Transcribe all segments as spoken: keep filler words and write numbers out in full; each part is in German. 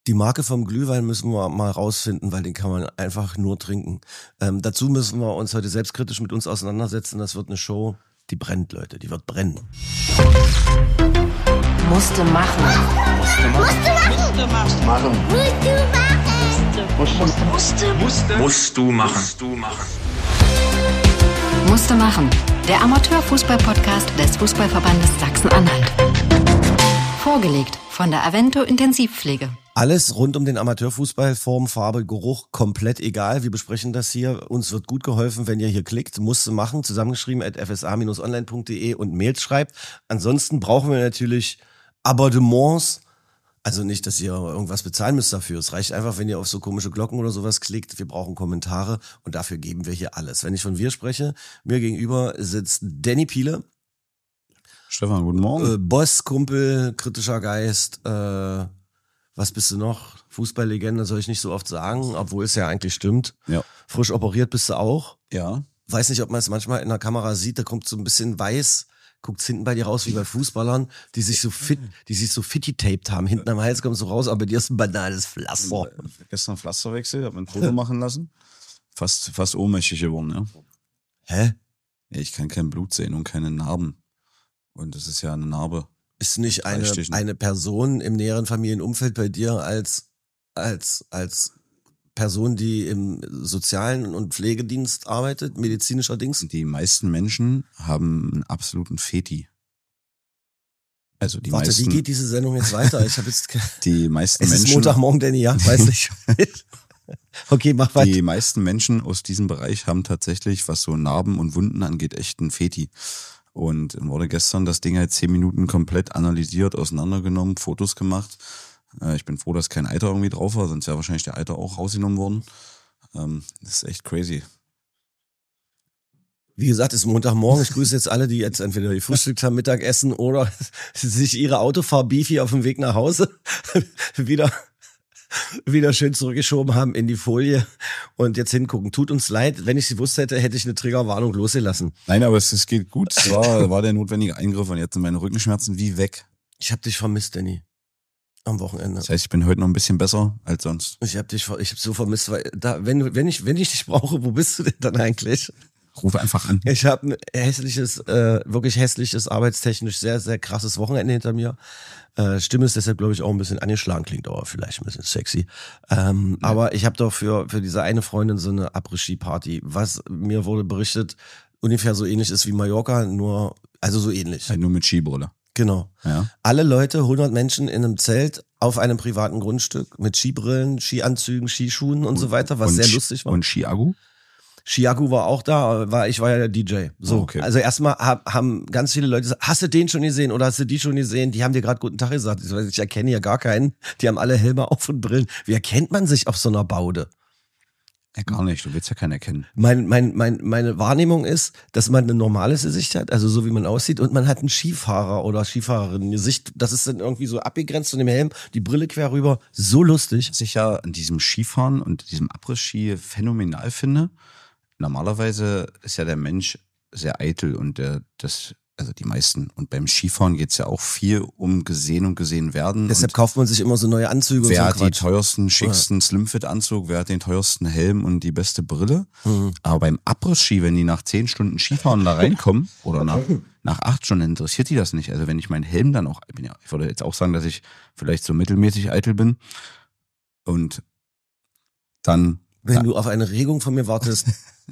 Die Marke vom Glühwein müssen wir mal rausfinden, weil den kann man einfach nur trinken. Ähm, dazu müssen wir uns heute selbstkritisch mit uns auseinandersetzen. Das wird eine Show, die brennt, Leute. Die wird brennen. Musste machen. Musste machen. Musste machen. Musste machen. Musste. Musste. Musst du machen. Musst du machen. Musste machen. Der Amateurfußball-Podcast des Fußballverbandes Sachsen-Anhalt. Vorgelegt von der Avento Intensivpflege. Alles rund um den Amateurfußball, Form, Farbe, Geruch, komplett egal. Wir besprechen das hier. Uns wird gut geholfen, wenn ihr hier klickt. Musste machen, zusammengeschrieben at f s a Bindestrich online punkt d e und Mails schreibt. Ansonsten brauchen wir natürlich Abonnements. Also nicht, dass ihr irgendwas bezahlen müsst dafür. Es reicht einfach, wenn ihr auf so komische Glocken oder sowas klickt. Wir brauchen Kommentare und dafür geben wir hier alles. Wenn ich von wir spreche, mir gegenüber sitzt Danny Piele. Stefan, guten Morgen. Äh, Boss, Kumpel, kritischer Geist, äh, was bist du noch? Fußballlegende soll ich nicht so oft sagen, obwohl es ja eigentlich stimmt. Ja. Frisch operiert bist du auch. Ja. Weiß nicht, ob man es manchmal in der Kamera sieht, da kommt so ein bisschen weiß, guckt's hinten bei dir raus wie bei Fußballern, die sich so fit, die sich so fitty-taped haben. Hinten am Hals kommt so raus, aber bei dir ist ein banales Pflaster. Gestern Pflasterwechsel, hab mir ein Foto machen lassen. Fast, fast ohnmächtig geworden, ja. Hä? Ja, ich kann kein Blut sehen und keine Narben. Und das ist ja eine Narbe. Ist nicht eine, Freistechen. eine Person im näheren Familienumfeld bei dir als, als, als Person, die im sozialen und Pflegedienst arbeitet, medizinischer Dings? Die meisten Menschen haben einen absoluten Feti. Also die Warte, meisten, wie geht diese Sendung jetzt weiter? Ich habe jetzt ke- die meisten Es ist Menschen, Montagmorgen, Danny, ja? Weiß nicht. Okay, mach weiter. die meisten Menschen aus diesem Bereich haben tatsächlich, was so Narben und Wunden angeht, echt einen Feti. Und wurde gestern das Ding halt zehn Minuten komplett analysiert, auseinandergenommen, Fotos gemacht. Äh, ich bin froh, dass kein Eiter irgendwie drauf war, sonst wäre wahrscheinlich der Eiter auch rausgenommen worden. Ähm, das ist echt crazy. Wie gesagt, es ist Montagmorgen. Ich grüße jetzt alle, die jetzt entweder gefrühstückt haben, Mittagessen oder sich ihre Autofahr-Beefy auf dem Weg nach Hause wieder, wieder schön zurückgeschoben haben in die Folie und jetzt hingucken. Tut uns leid, wenn ich sie gewusst hätte, hätte ich eine Triggerwarnung losgelassen. Nein, aber es, es geht gut. Es war, war der notwendige Eingriff und jetzt sind meine Rückenschmerzen wie weg. Ich hab dich vermisst, Danny. Am Wochenende. Das heißt, ich bin heute noch ein bisschen besser als sonst. Ich hab dich, ver- ich hab so vermisst, weil da, wenn, wenn ich, wenn ich dich brauche, wo bist du denn dann eigentlich? Ruf einfach an. Ich habe ein hässliches, äh, wirklich hässliches, arbeitstechnisch sehr, sehr krasses Wochenende hinter mir. Äh, Stimme ist deshalb, glaube ich, auch ein bisschen angeschlagen, klingt aber vielleicht ein bisschen sexy. Ähm, ja. Aber ich habe doch für, für diese eine Freundin so eine Après-Ski-Party, was mir wurde berichtet, ungefähr so ähnlich ist wie Mallorca, nur, also so ähnlich. Halt nur mit Skibrille. Genau. Ja. Alle Leute, hundert Menschen in einem Zelt auf einem privaten Grundstück mit Skibrillen, Skianzügen, Skischuhen und, und so weiter, was und sehr Sch- lustig war. Und Skiagu? Chiagu war auch da, war ich war ja der D J. So, Oh, okay. Also erstmal hab, haben ganz viele Leute gesagt, hast du den schon gesehen oder hast du die schon gesehen? Die haben dir gerade guten Tag gesagt. Ich, weiß, ich erkenne ja gar keinen. Die haben alle Helme auf und Brillen. Wie erkennt man sich auf so einer Baude? Ja, gar nicht. Du willst ja keinen erkennen. Mein, mein, mein, meine Wahrnehmung ist, dass man ein normales Gesicht hat, also so wie man aussieht, und man hat einen Skifahrer oder Skifahrerin Gesicht. Das ist dann irgendwie so abgegrenzt von dem Helm, die Brille quer rüber. So lustig. Was ich ja an diesem Skifahren und diesem Après-Ski phänomenal finde, normalerweise ist ja der Mensch sehr eitel und der, das, also die meisten. Und beim Skifahren geht's ja auch viel um gesehen und gesehen werden. Deshalb und kauft man sich immer so neue Anzüge wer und hat so die Quatsch. teuersten, schicksten Slimfit-Anzug, wer hat den teuersten Helm und die beste Brille. Mhm. Aber beim Après-Ski, wenn die nach zehn Stunden Skifahren da reinkommen oder nach, nach acht Stunden, interessiert die das nicht. Also wenn ich meinen Helm dann auch, ich bin ja, ich würde jetzt auch sagen, dass ich vielleicht so mittelmäßig eitel bin und dann Wenn ja. du auf eine Regung von mir wartest,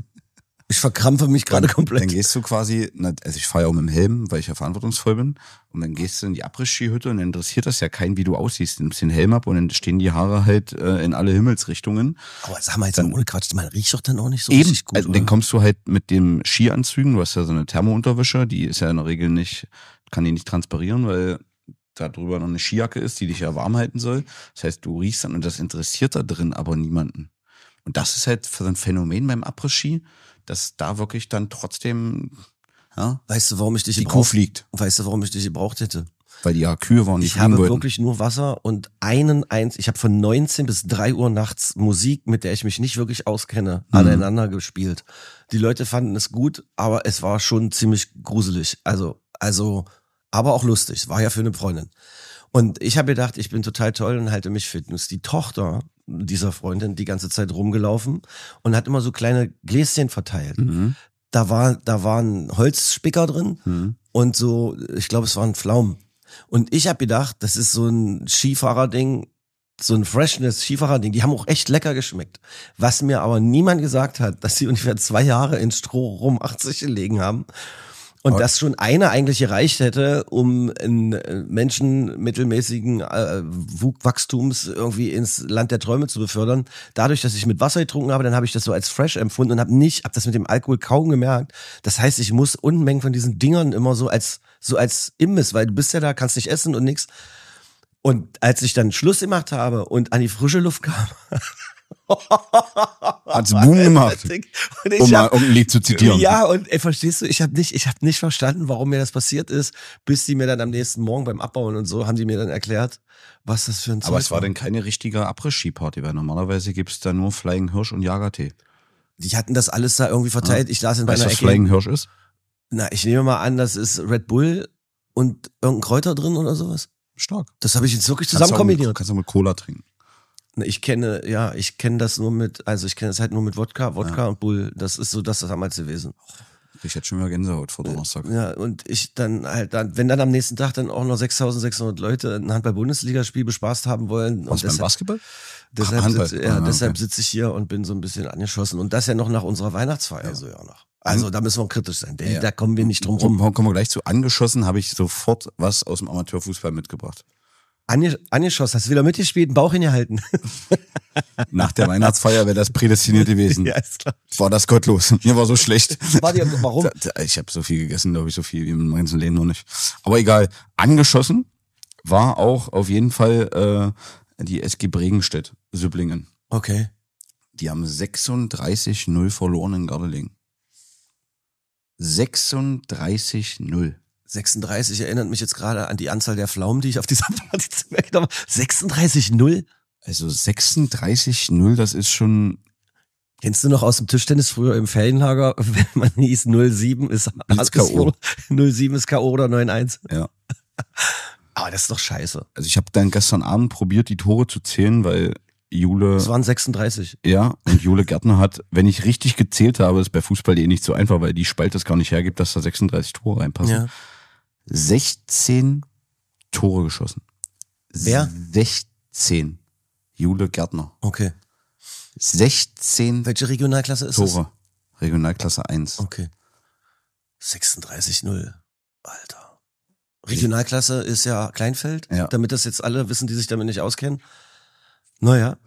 ich verkrampfe mich gerade komplett. Dann gehst du quasi, also ich fahre ja auch mit dem Helm, weil ich ja verantwortungsvoll bin. Und dann gehst du in die Après-Ski-Hütte und dann interessiert das ja keinen, wie du aussiehst. Du nimmst den Helm ab und dann stehen die Haare halt äh, in alle Himmelsrichtungen. Aber sag mal jetzt Dann- ohne Quatsch, man riecht doch dann auch nicht so Eben, richtig gut. also oder? dann kommst du halt mit dem Skianzügen, du hast ja so eine Thermounterwäsche, die ist ja in der Regel nicht, kann die nicht transpirieren, weil da drüber noch eine Skijacke ist, die dich ja warm halten soll. Das heißt, du riechst dann und das interessiert da drin aber niemanden. Und das ist halt so ein Phänomen beim Après-Ski, dass da wirklich dann trotzdem ja, Weißt du, warum ich dich die Kuh gebraucht, fliegt. weißt du, warum ich dich gebraucht hätte? Weil die ja Kühe waren, die Ich fliegen habe wollten. wirklich nur Wasser und einen eins. Ich habe von neunzehn bis drei Uhr nachts Musik, mit der ich mich nicht wirklich auskenne, Mhm. aneinander gespielt. Die Leute fanden es gut, aber es war schon ziemlich gruselig. Also, also, aber auch lustig. Es war ja für eine Freundin. Und ich habe gedacht, ich bin total toll und halte mich fit. Und ist die Tochter dieser Freundin die ganze Zeit rumgelaufen und hat immer so kleine Gläschen verteilt. Mhm. Da war, da waren Holzspicker drin Mhm. und so, ich glaube, es waren Pflaumen. Und ich habe gedacht, das ist so ein Skifahrerding, so ein Freshness-Skifahrerding. Die haben auch echt lecker geschmeckt. Was mir aber niemand gesagt hat, dass sie ungefähr zwei Jahre in Stroh rum achtzig gelegen haben. Und Aber dass schon eine eigentlich gereicht hätte, um einen Menschen mittelmäßigen äh, Wachstums irgendwie ins Land der Träume zu befördern. Dadurch, dass ich mit Wasser getrunken habe, dann habe ich das so als fresh empfunden und habe nicht, habe das mit dem Alkohol kaum gemerkt. Das heißt, ich muss Unmengen von diesen Dingern immer so als so als Imbiss, weil du bist ja da, kannst nicht essen und nix. Und als ich dann Schluss gemacht habe und an die frische Luft kam, hat's Boom gemacht, und ich um mal hab, irgendein Lied zu zitieren. ja, und ey, verstehst du, ich habe nicht, ich habe nicht verstanden, warum mir das passiert ist, bis die mir dann am nächsten Morgen beim Abbauen und so, haben die mir dann erklärt, was das für ein Zeug Aber es war denn keine richtige Abriss-Ski-Party, weil normalerweise gibt's da nur Flying Hirsch und Jagertee. Die hatten das alles da irgendwie verteilt. Ich saß in Weißt du, meiner was Ecke. Flying Hirsch ist? Na, ich nehme mal an, das ist Red Bull und irgendein Kräuter drin oder sowas. Stark. Das habe ich jetzt wirklich Kannst zusammen du auch mit- kombiniert. Kannst du mit Cola trinken. Na, Ich kenne, ja, ich kenne das nur mit, also ich kenne das halt nur mit Wodka, Wodka und Bull. Das ist so das, das damals gewesen. Ich hätte schon wieder Gänsehaut vor Donnerstag. Ja, und ich dann halt dann, wenn dann am nächsten Tag dann auch noch sechstausendsechshundert Leute ein Handball-Bundesligaspiel bespaßt haben wollen. Was und beim deshalb, Basketball? deshalb, Ach, Handball. sitze, ja, Ah, deshalb okay. sitze ich hier und bin so ein bisschen angeschossen. Und das ja noch nach unserer Weihnachtsfeier, so ja noch. Also da müssen wir kritisch sein, denn Ja. da kommen wir nicht drum rum. Kommen kommen wir gleich zu. Angeschossen habe ich sofort was aus dem Amateurfußball mitgebracht. Ange angeschossen, hast du wieder mitgespielt, den Bauch hingehalten. Nach der Weihnachtsfeier wäre das prädestiniert gewesen. Ja, ist klar. War das gottlos. Mir war so schlecht. War dir, warum? Da- da- Ich habe so viel gegessen, glaube ich, so viel wie in meinem ganzen Leben noch nicht. Aber egal. Angeschossen war auch auf jeden Fall äh, die S G Bregenstedt, Sübblingen. Okay. Die haben sechsunddreißig null verloren in Gardelegen. sechsunddreißig null. sechsunddreißig erinnert mich jetzt gerade an die Anzahl der Pflaumen, die ich auf dieser Party zu mir genommen habe. sechsunddreißig null? Also sechsunddreißig null, das ist schon Kennst du noch aus dem Tischtennis früher im Ferienlager, wenn man hieß null sieben ist Blitz K O. null sieben ist K O oder neun eins? Ja. Aber das ist doch scheiße. Also ich habe dann gestern Abend probiert, die Tore zu zählen, weil Jule, Es waren sechsunddreißig. ja, und Jule Gärtner hat, wenn ich richtig gezählt habe, ist bei Fußball eh nicht so einfach, weil die Spalte es gar nicht hergibt, dass da sechsunddreißig Tore reinpassen. Ja. sechzehn Tore geschossen. Wer? sechzehn. Jule Gärtner. Okay. sechzehn Welche Regionalklasse ist Tore. Regionalklasse eins. das? Okay. sechsunddreißig null. Alter. Regionalklasse ist ja Kleinfeld, Ja. damit das jetzt alle wissen, die sich damit nicht auskennen. Naja.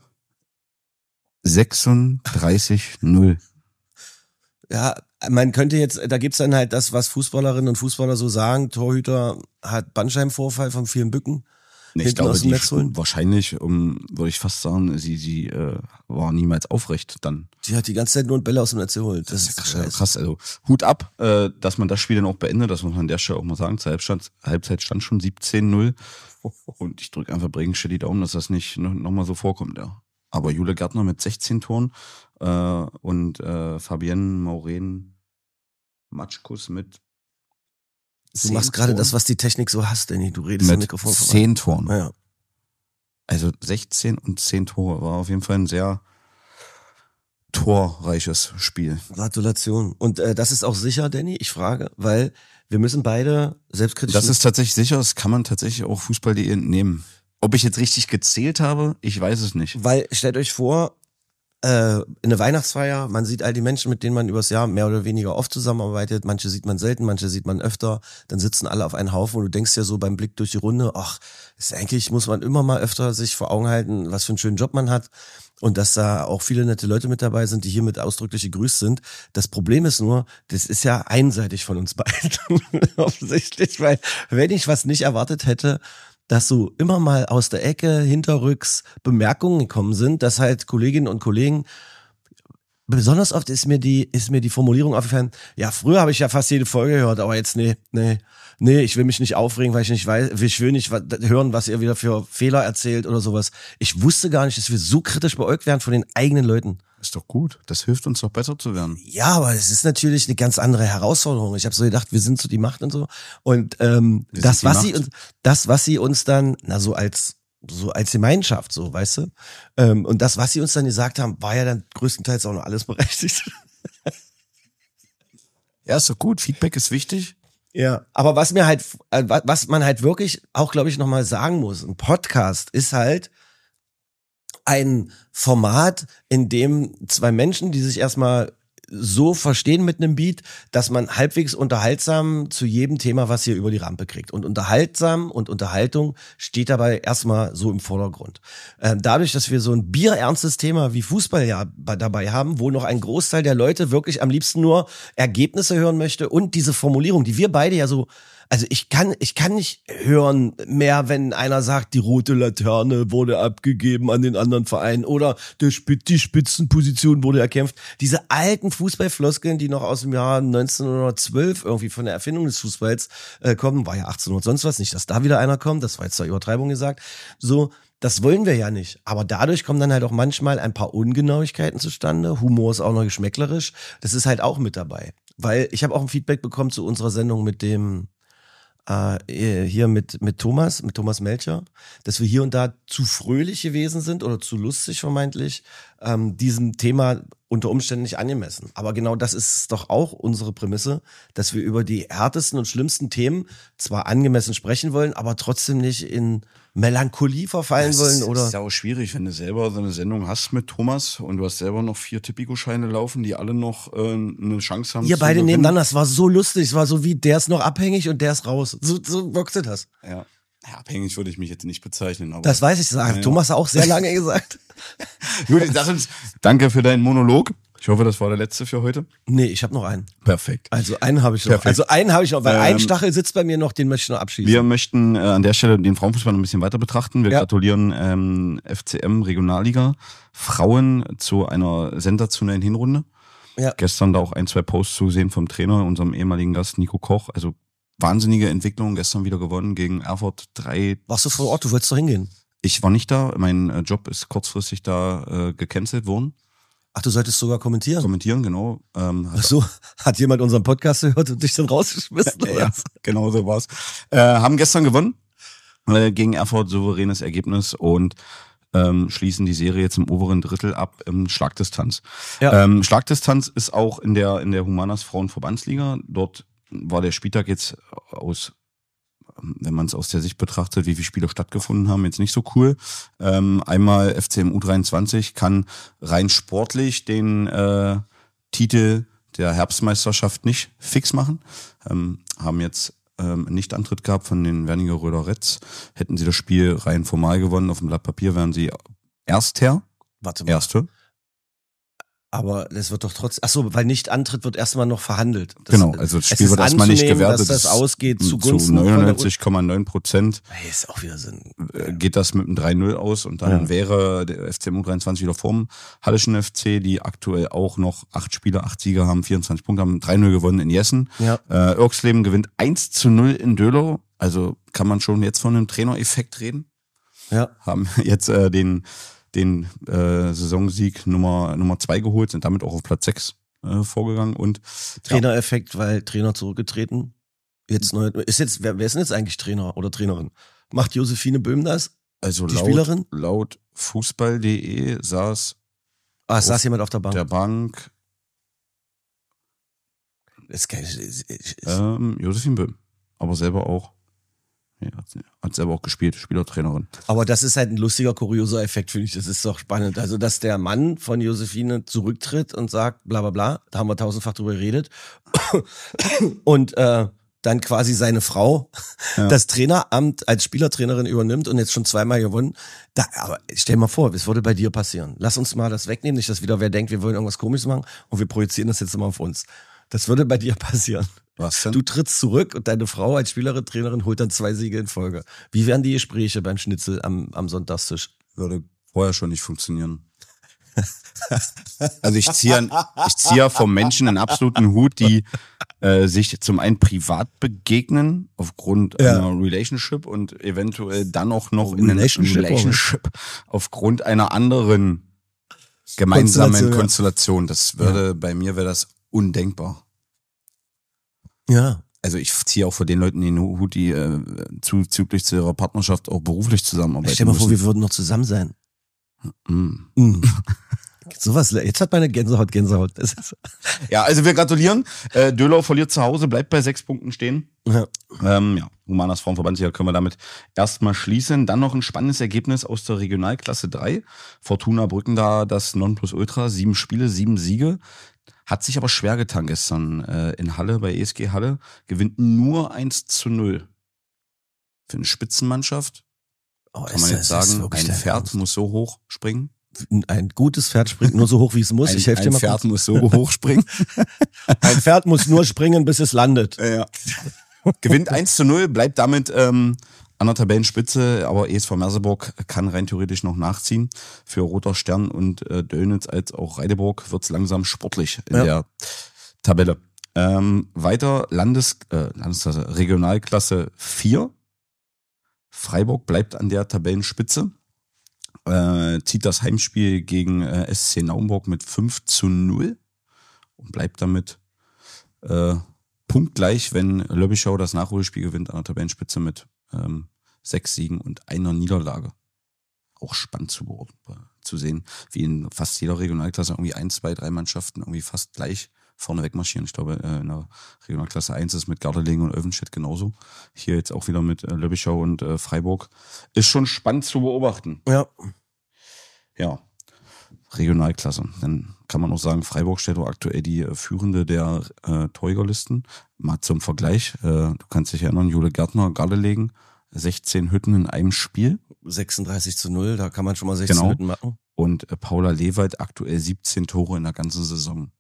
sechsunddreißig null. Ja, man könnte jetzt, da gibt's dann halt das, was Fußballerinnen und Fußballer so sagen. Torhüter hat Bandscheibenvorfall vom vielen Bücken. Nee, ich Hinten glaube, aus dem die Netz holen? wahrscheinlich, um, würde ich fast sagen, sie, sie äh, war niemals aufrecht dann. Die hat die ganze Zeit nur einen Bälle aus dem Netz geholt. Das, ist krass, scheiße. krass. Also Hut ab, äh, dass man das Spiel dann auch beendet, das muss man an der Stelle auch mal sagen. Zur Halbzeit, Halbzeit stand schon siebzehn null. Und ich drücke einfach Bregenstedt die Daumen, dass das nicht noch, noch mal so vorkommt, ja. Aber Jule Gärtner mit sechzehn Toren äh, und äh, Fabienne Maureen Matschkus mit Du machst gerade das, was die Technik so hasst, Danny. Du redest am mit Mikrofon vorbei. zehn Toren. Ja. Also sechzehn und zehn Tore war auf jeden Fall ein sehr torreiches Spiel. Gratulation. Und äh, das ist auch sicher, Danny, ich frage, weil wir müssen beide selbstkritisch... Das ist tatsächlich sicher, das kann man tatsächlich auch Fußball punkt de entnehmen. Ob ich jetzt richtig gezählt habe, ich weiß es nicht. Weil, stellt euch vor, äh, in eine Weihnachtsfeier, man sieht all die Menschen, mit denen man übers Jahr mehr oder weniger oft zusammenarbeitet, manche sieht man selten, manche sieht man öfter, dann sitzen alle auf einen Haufen und du denkst ja so beim Blick durch die Runde, ach, ist eigentlich, muss man immer mal öfter sich vor Augen halten, was für einen schönen Job man hat und dass da auch viele nette Leute mit dabei sind, die hiermit ausdrücklich gegrüßt sind. Das Problem ist nur, das ist ja einseitig von uns beiden, offensichtlich, weil wenn ich was nicht erwartet hätte, dass so immer mal aus der Ecke, hinterrücks Bemerkungen gekommen sind, dass halt Kolleginnen und Kollegen besonders oft ist mir die, ist mir die Formulierung aufgefallen, ja, früher habe ich ja fast jede Folge gehört, aber jetzt nee, nee, nee, ich will mich nicht aufregen, weil ich nicht weiß, ich will nicht hören, was ihr wieder für Fehler erzählt oder sowas. Ich wusste gar nicht, dass wir so kritisch beäugt werden von den eigenen Leuten. Ist doch gut. Das hilft uns doch besser zu werden. Ja, aber es ist natürlich eine ganz andere Herausforderung. Ich habe so gedacht, wir sind so die Macht und so. Und ähm, das, was Macht. sie uns, das, was sie uns dann, na so als so als Gemeinschaft, so, weißt du? Ähm, und das, was sie uns dann gesagt haben, war ja dann größtenteils auch noch alles berechtigt. Ja, ist doch gut. Feedback ist wichtig. Ja, aber was mir halt, äh, was man halt wirklich auch, glaube ich, nochmal sagen muss, ein Podcast ist halt ein Format, in dem zwei Menschen, die sich erstmal so verstehen mit einem Beat, dass man halbwegs unterhaltsam zu jedem Thema was hier über die Rampe kriegt. Und unterhaltsam und Unterhaltung steht dabei erstmal so im Vordergrund. Ähm, dadurch, dass wir so ein bierernstes Thema wie Fußball ja dabei haben, wo noch ein Großteil der Leute wirklich am liebsten nur Ergebnisse hören möchte und diese Formulierung, die wir beide ja so, also ich kann, ich kann nicht hören mehr, wenn einer sagt, die rote Laterne wurde abgegeben an den anderen Verein oder der Spitz, die Spitzenposition wurde erkämpft. Diese alten Fußballfloskeln, die noch aus dem Jahr neunzehnhundertzwölf irgendwie von der Erfindung des Fußballs äh, kommen, war ja achtzehnhundert sonst was, nicht, dass da wieder einer kommt, das war jetzt zur Übertreibung gesagt, so, das wollen wir ja nicht. Aber dadurch kommen dann halt auch manchmal ein paar Ungenauigkeiten zustande. Humor ist auch noch geschmäcklerisch. Das ist halt auch mit dabei. Weil ich habe auch ein Feedback bekommen zu unserer Sendung mit dem Äh, hier mit mit Thomas, mit Thomas Melcher, dass wir hier und da zu fröhlich gewesen sind oder zu lustig vermeintlich, ähm, diesem Thema unter Umständen nicht angemessen. Aber genau das ist doch auch unsere Prämisse, dass wir über die härtesten und schlimmsten Themen zwar angemessen sprechen wollen, aber trotzdem nicht in Melancholie verfallen das wollen. Oder? Das ist ja auch schwierig, wenn du selber so eine Sendung hast mit Thomas und du hast selber noch vier Tipico-Scheine laufen, die alle noch äh, eine Chance haben. Ihr zu beide gewinnen. nebeneinander, das war so lustig, es war so wie, der ist noch abhängig und der ist raus. So, so wirkte das. Ja. Ja, abhängig würde ich mich jetzt nicht bezeichnen. Aber das weiß ich, sagen. Ja, Thomas hat auch sehr lange gesagt. Gut, ich sag uns, danke für deinen Monolog. Ich hoffe, das war der letzte für heute. Nee, ich habe noch einen. Perfekt. Also einen habe ich noch. Perfekt. Also einen habe ich noch, weil ähm, ein Stachel sitzt bei mir noch, den möchte ich noch abschießen. Wir möchten äh, an der Stelle den Frauenfußball noch ein bisschen weiter betrachten. Wir ja. gratulieren ähm, F C M Regionalliga Frauen zu einer sensationellen Hinrunde. Ja. Gestern da auch ein, zwei Posts zu sehen vom Trainer, unserem ehemaligen Gast Nico Koch. Also wahnsinnige Entwicklung, gestern wieder gewonnen gegen Erfurt drei. Warst du vor Ort? Du wolltest doch hingehen. Ich war nicht da. Mein äh, Job ist kurzfristig da äh, gecancelt worden. Ach, du solltest sogar kommentieren? Kommentieren, genau. Ähm, Ach so, hat jemand unseren Podcast gehört und dich dann rausgeschmissen? ja, ja, genau so war's. Äh, haben gestern gewonnen äh, gegen Erfurt, souveränes Ergebnis und ähm, schließen die Serie jetzt im oberen Drittel ab im Schlagdistanz. Ja. Ähm, Schlagdistanz ist auch in der in der Humanas Frauenverbandsliga. Dort war der Spieltag jetzt aus, wenn man es aus der Sicht betrachtet, wie viele Spiele stattgefunden haben, jetzt nicht so cool. Ähm, einmal F C M U dreiundzwanzig kann rein sportlich den äh, Titel der Herbstmeisterschaft nicht fix machen. Ähm, haben jetzt ähm, nicht Antritt gehabt von den Werniger Röder Reds. Hätten sie das Spiel rein formal gewonnen, auf dem Blatt Papier wären sie Erster. Warte mal. Erste. Aber das wird doch trotzdem, ach so, weil nicht Antritt wird erstmal noch verhandelt. Das, genau, also das Spiel wird erstmal nicht gewertet. Dass das ausgeht zugunsten zu neunundneunzig Komma neun Prozent. Hey, ist auch wieder Sinn. Geht das mit einem drei null aus und dann ja. wäre der F C M U dreiundzwanzig wieder vorm Hallischen F C, die aktuell auch noch acht Spiele, acht Sieger haben, vierundzwanzig Punkte haben, drei null gewonnen in Jessen. Ja. Äh, Irksleben gewinnt eins zu null in Döhlau. Also kann man schon jetzt von einem Trainereffekt reden. Ja. Haben jetzt äh, den den äh, Saisonsieg Nummer Nummer zwei geholt, sind damit auch auf Platz sechs äh, vorgegangen und Trainereffekt, ja. weil Trainer zurückgetreten. Jetzt neu, ist jetzt wer, wer ist denn jetzt eigentlich Trainer oder Trainerin? Macht Josephine Böhm das? Also die laut, Spielerin? Laut Fußball punkt de saß Ah, es saß jemand auf der Bank. Der Bank. Das ist kein, ist, ist, ähm, Josephine Böhm, aber selber auch. Ja, hat selber auch gespielt, Spielertrainerin. Aber das ist halt ein lustiger, kurioser Effekt, finde ich. Das ist doch spannend. Also, dass der Mann von Josephine zurücktritt und sagt, bla bla bla, da haben wir tausendfach drüber geredet. Und äh, dann quasi seine Frau ja. das Traineramt als Spielertrainerin übernimmt und jetzt schon zweimal gewonnen. Da, aber stell dir mal vor, was würde bei dir passieren? Lass uns mal das wegnehmen, nicht, dass wieder wer denkt, wir wollen irgendwas Komisches machen und wir projizieren das jetzt immer auf uns. Das würde bei dir passieren. Was denn? Du trittst zurück und deine Frau als Spielerin, Trainerin holt dann zwei Siege in Folge. Wie wären die Gespräche beim Schnitzel am, am Sonntagstisch? Würde vorher schon nicht funktionieren. Also ich ziehe ich ziehe vom Menschen einen absoluten Hut, die äh, sich zum einen privat begegnen, aufgrund Ja. einer Relationship und eventuell dann auch noch Oh, in einer Relationship, Relationship aufgrund einer anderen gemeinsamen Konstellation, Konstellation. ja. Das würde, bei mir wäre das undenkbar. Ja. Also ich ziehe auch vor den Leuten den Hut, die äh, zuzüglich zu ihrer Partnerschaft auch beruflich zusammenarbeiten Stell dir mal vor, müssen. wir würden noch zusammen sein. Mm. Mhm. Sowas, jetzt hat meine Gänsehaut Gänsehaut. Das ist, Ja, also wir gratulieren. Äh, Dölau verliert zu Hause, bleibt bei sechs Punkten stehen. ja. Ähm, ja, Humanas Frauenverbandsliga können wir damit erstmal schließen. Dann noch ein spannendes Ergebnis aus der Regionalklasse drei. Fortuna Brücken da das Nonplusultra. Sieben Spiele, sieben Siege. Hat sich aber schwer getan gestern äh, in Halle, bei E S G Halle. Gewinnt nur eins zu null. Für eine Spitzenmannschaft Oh, kann ist man das- jetzt ist das sagen, wirklich ein dein Pferd Ernst? muss so hoch springen. Ein gutes Pferd springt nur so hoch, wie es muss. Ein, ich helfe dir ein mal Pferd kurz. muss so hoch springen. Ein Pferd muss nur springen, bis es landet. Ja. Gewinnt eins zu null, bleibt damit ähm, an der Tabellenspitze, aber E S V Merseburg kann rein theoretisch noch nachziehen. Für Roter Stern und äh, Dönitz als auch Reideburg wird's langsam sportlich in Ja. der Tabelle. Ähm, weiter Landes, äh, Landesklasse, Regionalklasse vier. Freiburg bleibt an der Tabellenspitze. Äh, zieht das Heimspiel gegen äh, S C Naumburg mit fünf zu null und bleibt damit äh, punktgleich, wenn Löbischau das Nachholspiel gewinnt an der Tabellenspitze mit ähm, sechs Siegen und einer Niederlage. Auch spannend zu, beobachten, zu sehen, wie in fast jeder Regionalklasse irgendwie ein, zwei, drei Mannschaften irgendwie fast gleich vorne wegmarschieren. Ich glaube, äh, in der Regionalklasse eins ist mit Gardelegen und Olvenstedt genauso. Hier jetzt auch wieder mit äh, Löbischau und äh, Freiburg. Ist schon spannend zu beobachten. Ja. Ja, Regionalklasse. Dann kann man auch sagen, Freiburg stellt auch aktuell die äh, Führende der äh, Torjägerlisten. Mal zum Vergleich, äh, du kannst dich erinnern, Jule Gärtner, Gardelegen, sechzehn Hütten in einem Spiel. sechsunddreißig zu null, da kann man schon mal sechzehn Genau. Hütten machen. Und äh, Paula Lewald aktuell siebzehn Tore in der ganzen Saison.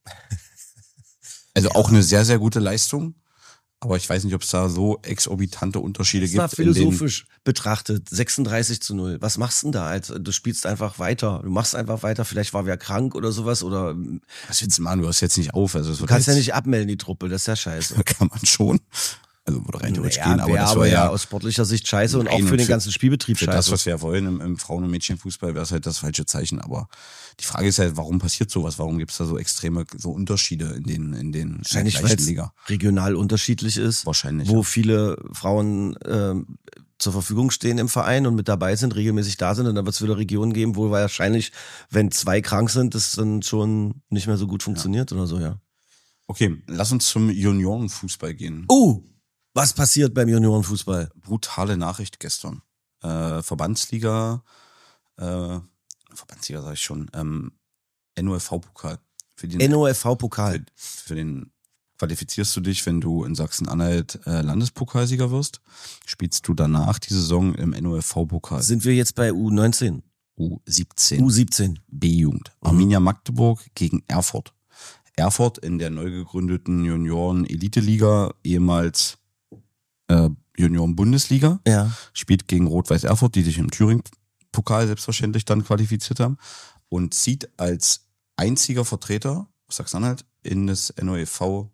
Also auch eine sehr, sehr gute Leistung. Aber ich weiß nicht, ob es da so exorbitante Unterschiede Jetzt mal gibt. in den- philosophisch betrachtet, sechsunddreißig zu null. Was machst du denn da? Also, du spielst einfach weiter. Du machst einfach weiter. Vielleicht war wer krank oder sowas. Oder du Was willst du machen? Du hörst jetzt nicht auf. Also es wird kannst ja jetzt- nicht abmelden, die Truppe. Das ist ja scheiße. Kann man schon. Also würde rein theoretisch Ja, gehen, aber wär das aber war ja ja aus sportlicher Sicht scheiße und Nein, auch für und den für- ganzen Spielbetrieb für das, scheiße. was wir wollen im, im Frauen- und Mädchenfußball, wäre es halt das falsche Zeichen. Aber die Frage ist halt, warum passiert sowas? Warum gibt es da so extreme so Unterschiede in den in den Wahrscheinlich, weil gleichen es Liga? regional unterschiedlich ist. Wahrscheinlich. Wo ja. viele Frauen ähm, zur Verfügung stehen im Verein und mit dabei sind, regelmäßig da sind. Und dann wird es wieder Regionen geben, wo wahrscheinlich, wenn zwei krank sind, das dann schon nicht mehr so gut funktioniert oder so, ja. Okay, lass uns zum Juniorenfußball gehen. Oh, was passiert beim Juniorenfußball? Brutale Nachricht gestern. Äh, Verbandsliga, äh, Verbandsliga sage ich schon, ähm, N O F V-Pokal. Für den, N O F V-Pokal. für, für den qualifizierst du dich, wenn du in Sachsen-Anhalt äh, Landespokalsieger wirst, spielst du danach die Saison im N O F V-Pokal. Sind wir jetzt bei U neunzehn? U siebzehn. U siebzehn. B-Jugend. Arminia Magdeburg gegen Erfurt. Erfurt in der neu gegründeten Junioren-Elite-Liga, ehemals äh, Junioren-Bundesliga, Ja. spielt gegen Rot-Weiß Erfurt, die sich im Thüringen-Pokal selbstverständlich dann qualifiziert haben und zieht als einziger Vertreter aus Sachsen-Anhalt in das N O E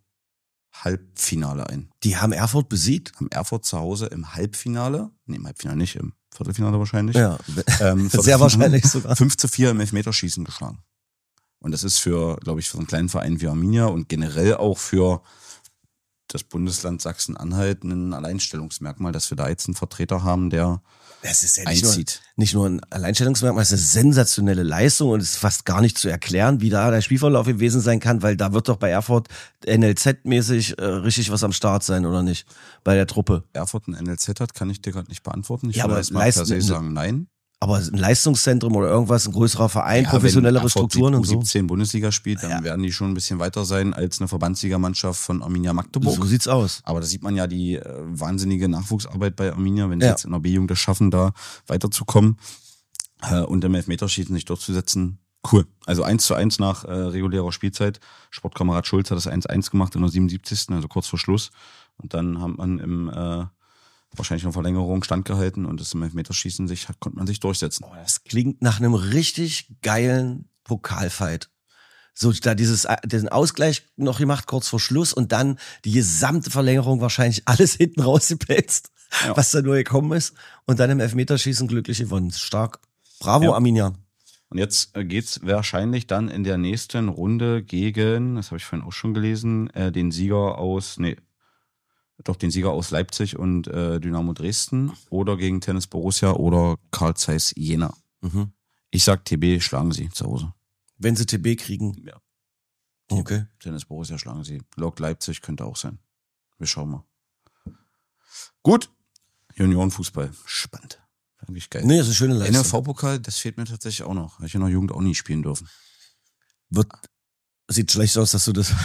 V-Halbfinale ein. Die haben Erfurt besiegt? Haben Erfurt zu Hause im Halbfinale, nee, im Halbfinale nicht, im Viertelfinale wahrscheinlich, Ja. ähm, Sehr wahrscheinlich sogar. fünf zu vier im Elfmeterschießen geschlagen. Und das ist für, glaube ich, für einen kleinen Verein wie Arminia und generell auch für das Bundesland Sachsen-Anhalt ein Alleinstellungsmerkmal, dass wir da jetzt einen Vertreter haben, der Das ist ja nicht nur, einzieht. nicht nur ein Alleinstellungsmerkmal, es ist eine sensationelle Leistung und es ist fast gar nicht zu erklären, wie da der Spielverlauf gewesen sein kann, weil da wird doch bei Erfurt N L Z-mäßig äh, richtig was am Start sein, oder nicht? Bei der Truppe. Erfurt ein N L Z hat, kann ich dir gerade nicht beantworten. Ich Ja, würde aber erstmal per se leisten- sagen, nein. Aber ein Leistungszentrum oder irgendwas, ein größerer Verein, Ja, professionellere wenn Erfurt Strukturen die und so. U siebzehn Bundesliga spielt, dann Ja. werden die schon ein bisschen weiter sein als eine Verbandsligamannschaft von Arminia Magdeburg. So sieht's aus. Aber da sieht man ja die äh, wahnsinnige Nachwuchsarbeit bei Arminia, wenn sie Ja. jetzt in der B-Jugend das schaffen, da weiterzukommen äh, und im Elfmeterschießen sich durchzusetzen. Cool. Also eins zu eins nach äh, regulärer Spielzeit. Sportkamerad Schulz hat das eins eins gemacht in der siebenundsiebzigsten also kurz vor Schluss. Und dann hat man im äh, wahrscheinlich noch Verlängerung standgehalten und das im Elfmeterschießen sich, hat, konnte man sich durchsetzen. Das klingt nach einem richtig geilen Pokalfight. So, da dieses, diesen Ausgleich noch gemacht, kurz vor Schluss und dann die gesamte Verlängerung wahrscheinlich alles hinten rausgepelzt, ja. was da nur gekommen ist und dann im Elfmeterschießen glücklich gewonnen. Stark. Bravo, ja. Arminia. Und jetzt geht's wahrscheinlich dann in der nächsten Runde gegen, das habe ich vorhin auch schon gelesen, äh, den Sieger aus, nee, doch den Sieger aus Leipzig und äh, Dynamo Dresden oder gegen Tennis Borussia oder Carl Zeiss Jena. Mhm. Ich sag T B schlagen sie zu Hause. Wenn sie T B kriegen? Ja. Okay. Tennis Borussia schlagen sie. Lok Leipzig könnte auch sein. Wir schauen mal. Gut. Juniorenfußball. Spannend. Wirklich geil. Nee, das ist eine schöne Leistung. N R V-Pokal, das fehlt mir tatsächlich auch noch. Habe ich in der Jugend auch nie spielen dürfen. Wird, sieht schlecht aus, dass du das,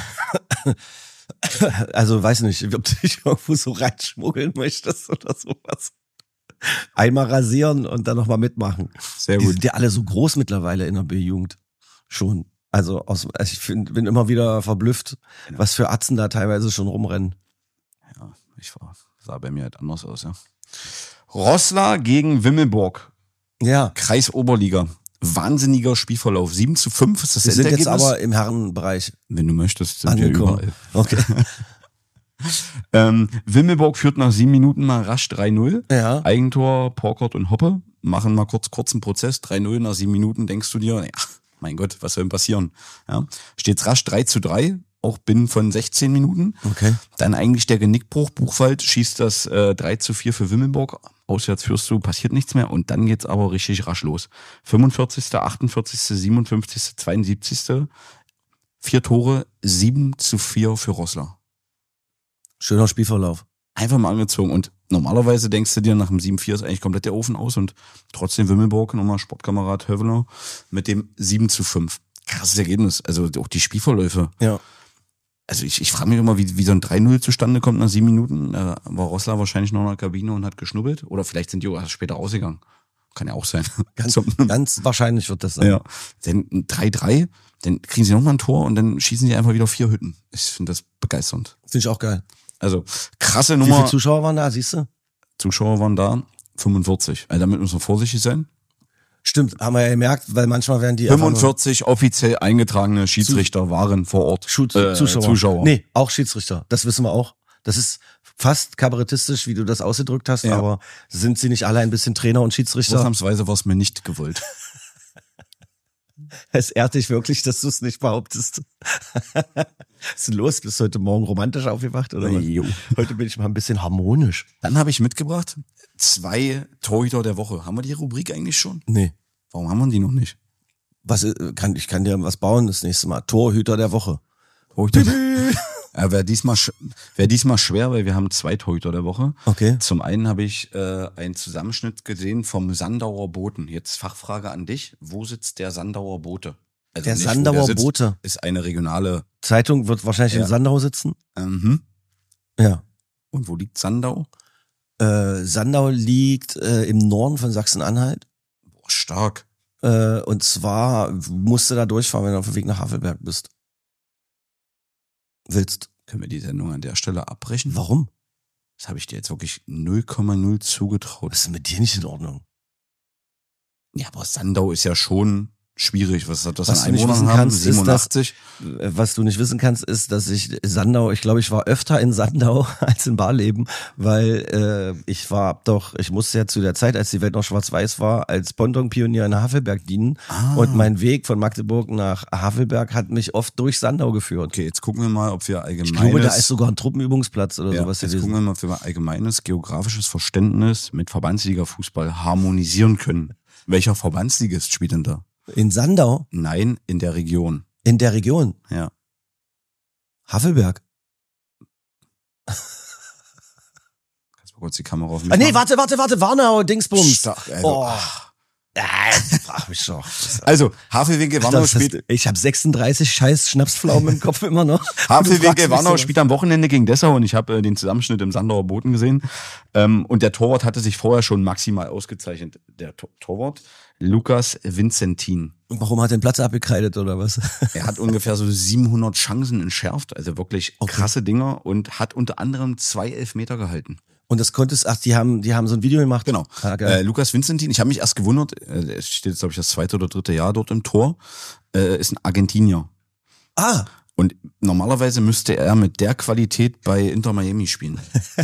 also weiß nicht, ob du dich irgendwo so reinschmuggeln möchtest oder sowas. Einmal rasieren und dann nochmal mitmachen. Sehr gut. Die sind ja alle so groß mittlerweile in der B-Jugend. Schon. Also, aus, also ich find, bin immer wieder verblüfft, genau. was für Atzen da teilweise schon rumrennen. Ja, ich war, sah bei mir halt anders aus, ja. Roßla gegen Wimmelburg. Ja. Kreisoberliga. Wahnsinniger Spielverlauf. sieben zu fünf ist das Wir sind jetzt Endergebnis. aber im Herrenbereich. Wenn du möchtest, sind angekommen. wir überall. Okay. ähm, Wimmelburg führt nach sieben Minuten mal rasch drei null. Ja. Eigentor, Porkert und Hoppe machen mal kurz kurzen Prozess. drei null nach sieben Minuten denkst du dir, ja, mein Gott, was soll denn passieren? Ja. Steht's rasch drei zu drei, auch binnen von sechzehn Minuten. Okay. Dann eigentlich der Genickbruch. Buchwald schießt das äh, drei zu vier für Wimmelburg. Auswärts führst du, passiert nichts mehr. Und dann geht's aber richtig rasch los. fünfundvierzigster, achtundvierzigster, siebenundfünfzigster, zweiundsiebzigster Vier Tore, sieben zu vier für Roßla. Schöner Spielverlauf. Einfach mal angezogen. Und normalerweise denkst du dir, nach dem sieben vier ist eigentlich komplett der Ofen aus. Und trotzdem Wimmelburg, nochmal Sportkamerad Höveler, mit dem sieben zu fünf. Krasses Ergebnis. Also auch die Spielverläufe. Ja. Also ich, ich frage mich immer, wie, wie so ein drei null zustande kommt nach sieben Minuten. Da war Roßla wahrscheinlich noch in der Kabine und hat geschnubbelt. Oder vielleicht sind die auch erst später rausgegangen. Kann ja auch sein. Ganz, ganz wahrscheinlich wird das sein. Ja. Dann drei drei, dann kriegen sie nochmal ein Tor und dann schießen sie einfach wieder vier Hütten. Ich finde das begeisternd. Finde ich auch geil. Also krasse Wie Nummer. viele Zuschauer waren da, siehst du? Zuschauer waren da, fünfundvierzig. Also damit müssen wir vorsichtig sein. Stimmt, haben wir ja gemerkt, weil manchmal werden die fünfundvierzig offiziell eingetragene Schiedsrichter waren vor Ort. Schut- äh, Zuschauer. Zuschauer. Nee, auch Schiedsrichter. Das wissen wir auch. Das ist fast kabarettistisch, wie du das ausgedrückt hast, Ja. aber sind sie nicht alle ein bisschen Trainer und Schiedsrichter? Ausnahmsweise war es mir nicht gewollt. Es ehrt dich wirklich, dass du es nicht behauptest. Was ist denn los? Bist du heute Morgen romantisch aufgewacht? Oder was? Jo. Heute bin ich mal ein bisschen harmonisch. Dann habe ich mitgebracht zwei Torhüter der Woche. Haben wir die Rubrik eigentlich schon? Nee. Warum haben wir die noch nicht? Was, äh, kann, ich kann dir was bauen das nächste Mal. Torhüter der Woche. Torhüter. Ja, wäre diesmal, sch- wär diesmal schwer, weil wir haben zwei Torhüter der Woche. Okay. Zum einen habe ich äh, einen Zusammenschnitt gesehen vom Sandauer Boten. Jetzt Fachfrage an dich. Wo sitzt der Sandauer Bote? Also Der nicht, wo Sandauer sitzt, Bote. ist eine regionale. Zeitung wird wahrscheinlich Ja. in Sandau sitzen. Mhm. Ja. Und wo liegt Sandau? Äh, Sandau liegt äh, im Norden von Sachsen-Anhalt. Boah, stark. Äh, und zwar musst du da durchfahren, wenn du auf dem Weg nach Havelberg bist. Willst. Können wir die Sendung an der Stelle abbrechen? Warum? Das habe ich dir jetzt wirklich null Komma null zugetraut. Was ist mit dir nicht in Ordnung? Ja, aber Sandau ist ja schon schwierig. Was hat das Was an du nicht Einwohnern wissen haben? kannst, ist, dass- siebenundachtzig? Was du nicht wissen kannst, ist, dass ich Sandau, ich glaube, ich war öfter in Sandau als in Barleben, weil äh, ich war doch, ich musste ja zu der Zeit, als die Welt noch schwarz-weiß war, als Pontonpionier in Havelberg dienen. Ah. Und mein Weg von Magdeburg nach Havelberg hat mich oft durch Sandau geführt. Okay, jetzt gucken wir mal, ob wir allgemeines... Ich glaube, da ist sogar ein Truppenübungsplatz oder ja, sowas jetzt gewesen. gucken wir mal, ob wir allgemeines geografisches Verständnis mit Verbandsliga-Fußball harmonisieren können. Welcher Verbandsligist spielt denn da? In Sandau? Nein, in der Region. In der Region? Ja. Havelberg? Kannst du mal kurz die Kamera auf mich Ah, nee, machen? warte, warte, warte, Warnau, Dingsbums. Stark, also, Oh. ach. Ja, jetzt frag mich doch. Also, Havelwinkel Warnau Das heißt, spielt... ich habe sechsunddreißig scheiß Schnapspflaumen im Kopf immer noch. Havelwinkel Warnau Warnau spielt am Wochenende gegen Dessau und ich habe äh, den Zusammenschnitt im Sandauer Boten gesehen. Ähm, und der Torwart hatte sich vorher schon maximal ausgezeichnet. Der Tor- Torwart, Lukas Vincentin. Warum hat er den Platz abgekreidet oder was? Er hat ungefähr so siebenhundert Chancen entschärft, also wirklich Okay. krasse Dinger und hat unter anderem zwei Elfmeter gehalten. Und das konntest, ach, die haben, die haben so ein Video gemacht. Genau. Ah, äh, Lukas Vincentin, ich habe mich erst gewundert, äh, er steht jetzt, glaube ich, das zweite oder dritte Jahr dort im Tor, äh, ist ein Argentinier. Ah. Und normalerweise müsste er mit der Qualität bei Inter Miami spielen.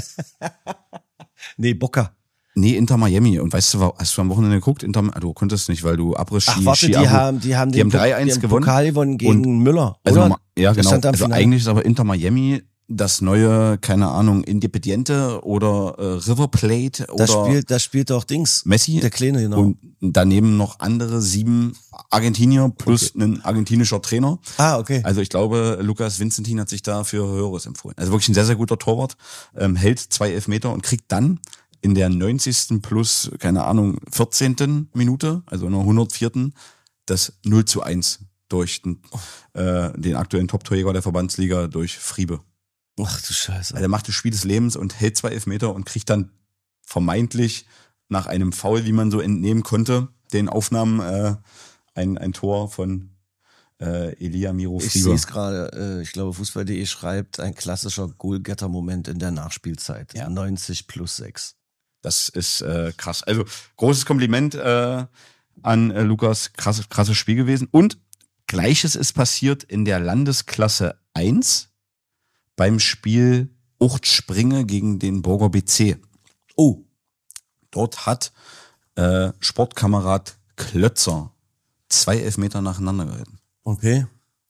Nee, Boca. Nee, Inter Miami. Und weißt du, hast du am Wochenende geguckt? Inter, du konntest nicht, weil du Abriss-Ski, Ach, warte, die haben, die haben, die den haben drei eins gewonnen. Pokal gewonnen gegen Und Müller, Also, oder? ja, Der genau. stand am Also Finale. eigentlich ist aber Inter Miami das neue, keine Ahnung, Independiente oder äh, River Plate Da oder spielt, da spielt doch Dings. Messi. Der Kleine, genau. Und daneben noch andere sieben Argentinier plus Okay. ein argentinischer Trainer. Ah, okay. Also ich glaube, Lukas Vincentin hat sich da für Höheres empfohlen. Also wirklich ein sehr, sehr guter Torwart, ähm, hält zwei Elfmeter und kriegt dann in der neunzigsten plus, keine Ahnung, vierzehnten Minute, also in der hundertvierten das null zu eins durch den, äh, den aktuellen Top-Torjäger der Verbandsliga durch Friebe. Ach du Scheiße. Also er macht das Spiel des Lebens und hält zwei Elfmeter und kriegt dann vermeintlich nach einem Foul, wie man so entnehmen konnte, den Aufnahmen äh, ein, ein Tor von äh, Elia Miro Ich Friebe. sehe es gerade, äh, ich glaube, Fußball punkt de schreibt, ein klassischer Goalgetter-Moment in der Nachspielzeit. Ja. neunzig plus sechs. Das ist äh, krass. Also großes Kompliment äh, an äh, Lukas, krasses, krasses Spiel gewesen. Und Gleiches ist passiert in der Landesklasse eins beim Spiel Uchtspringe gegen den Burger B C. Oh, Dort hat äh, Sportkamerad Klötzer zwei Elfmeter nacheinander gehalten. okay.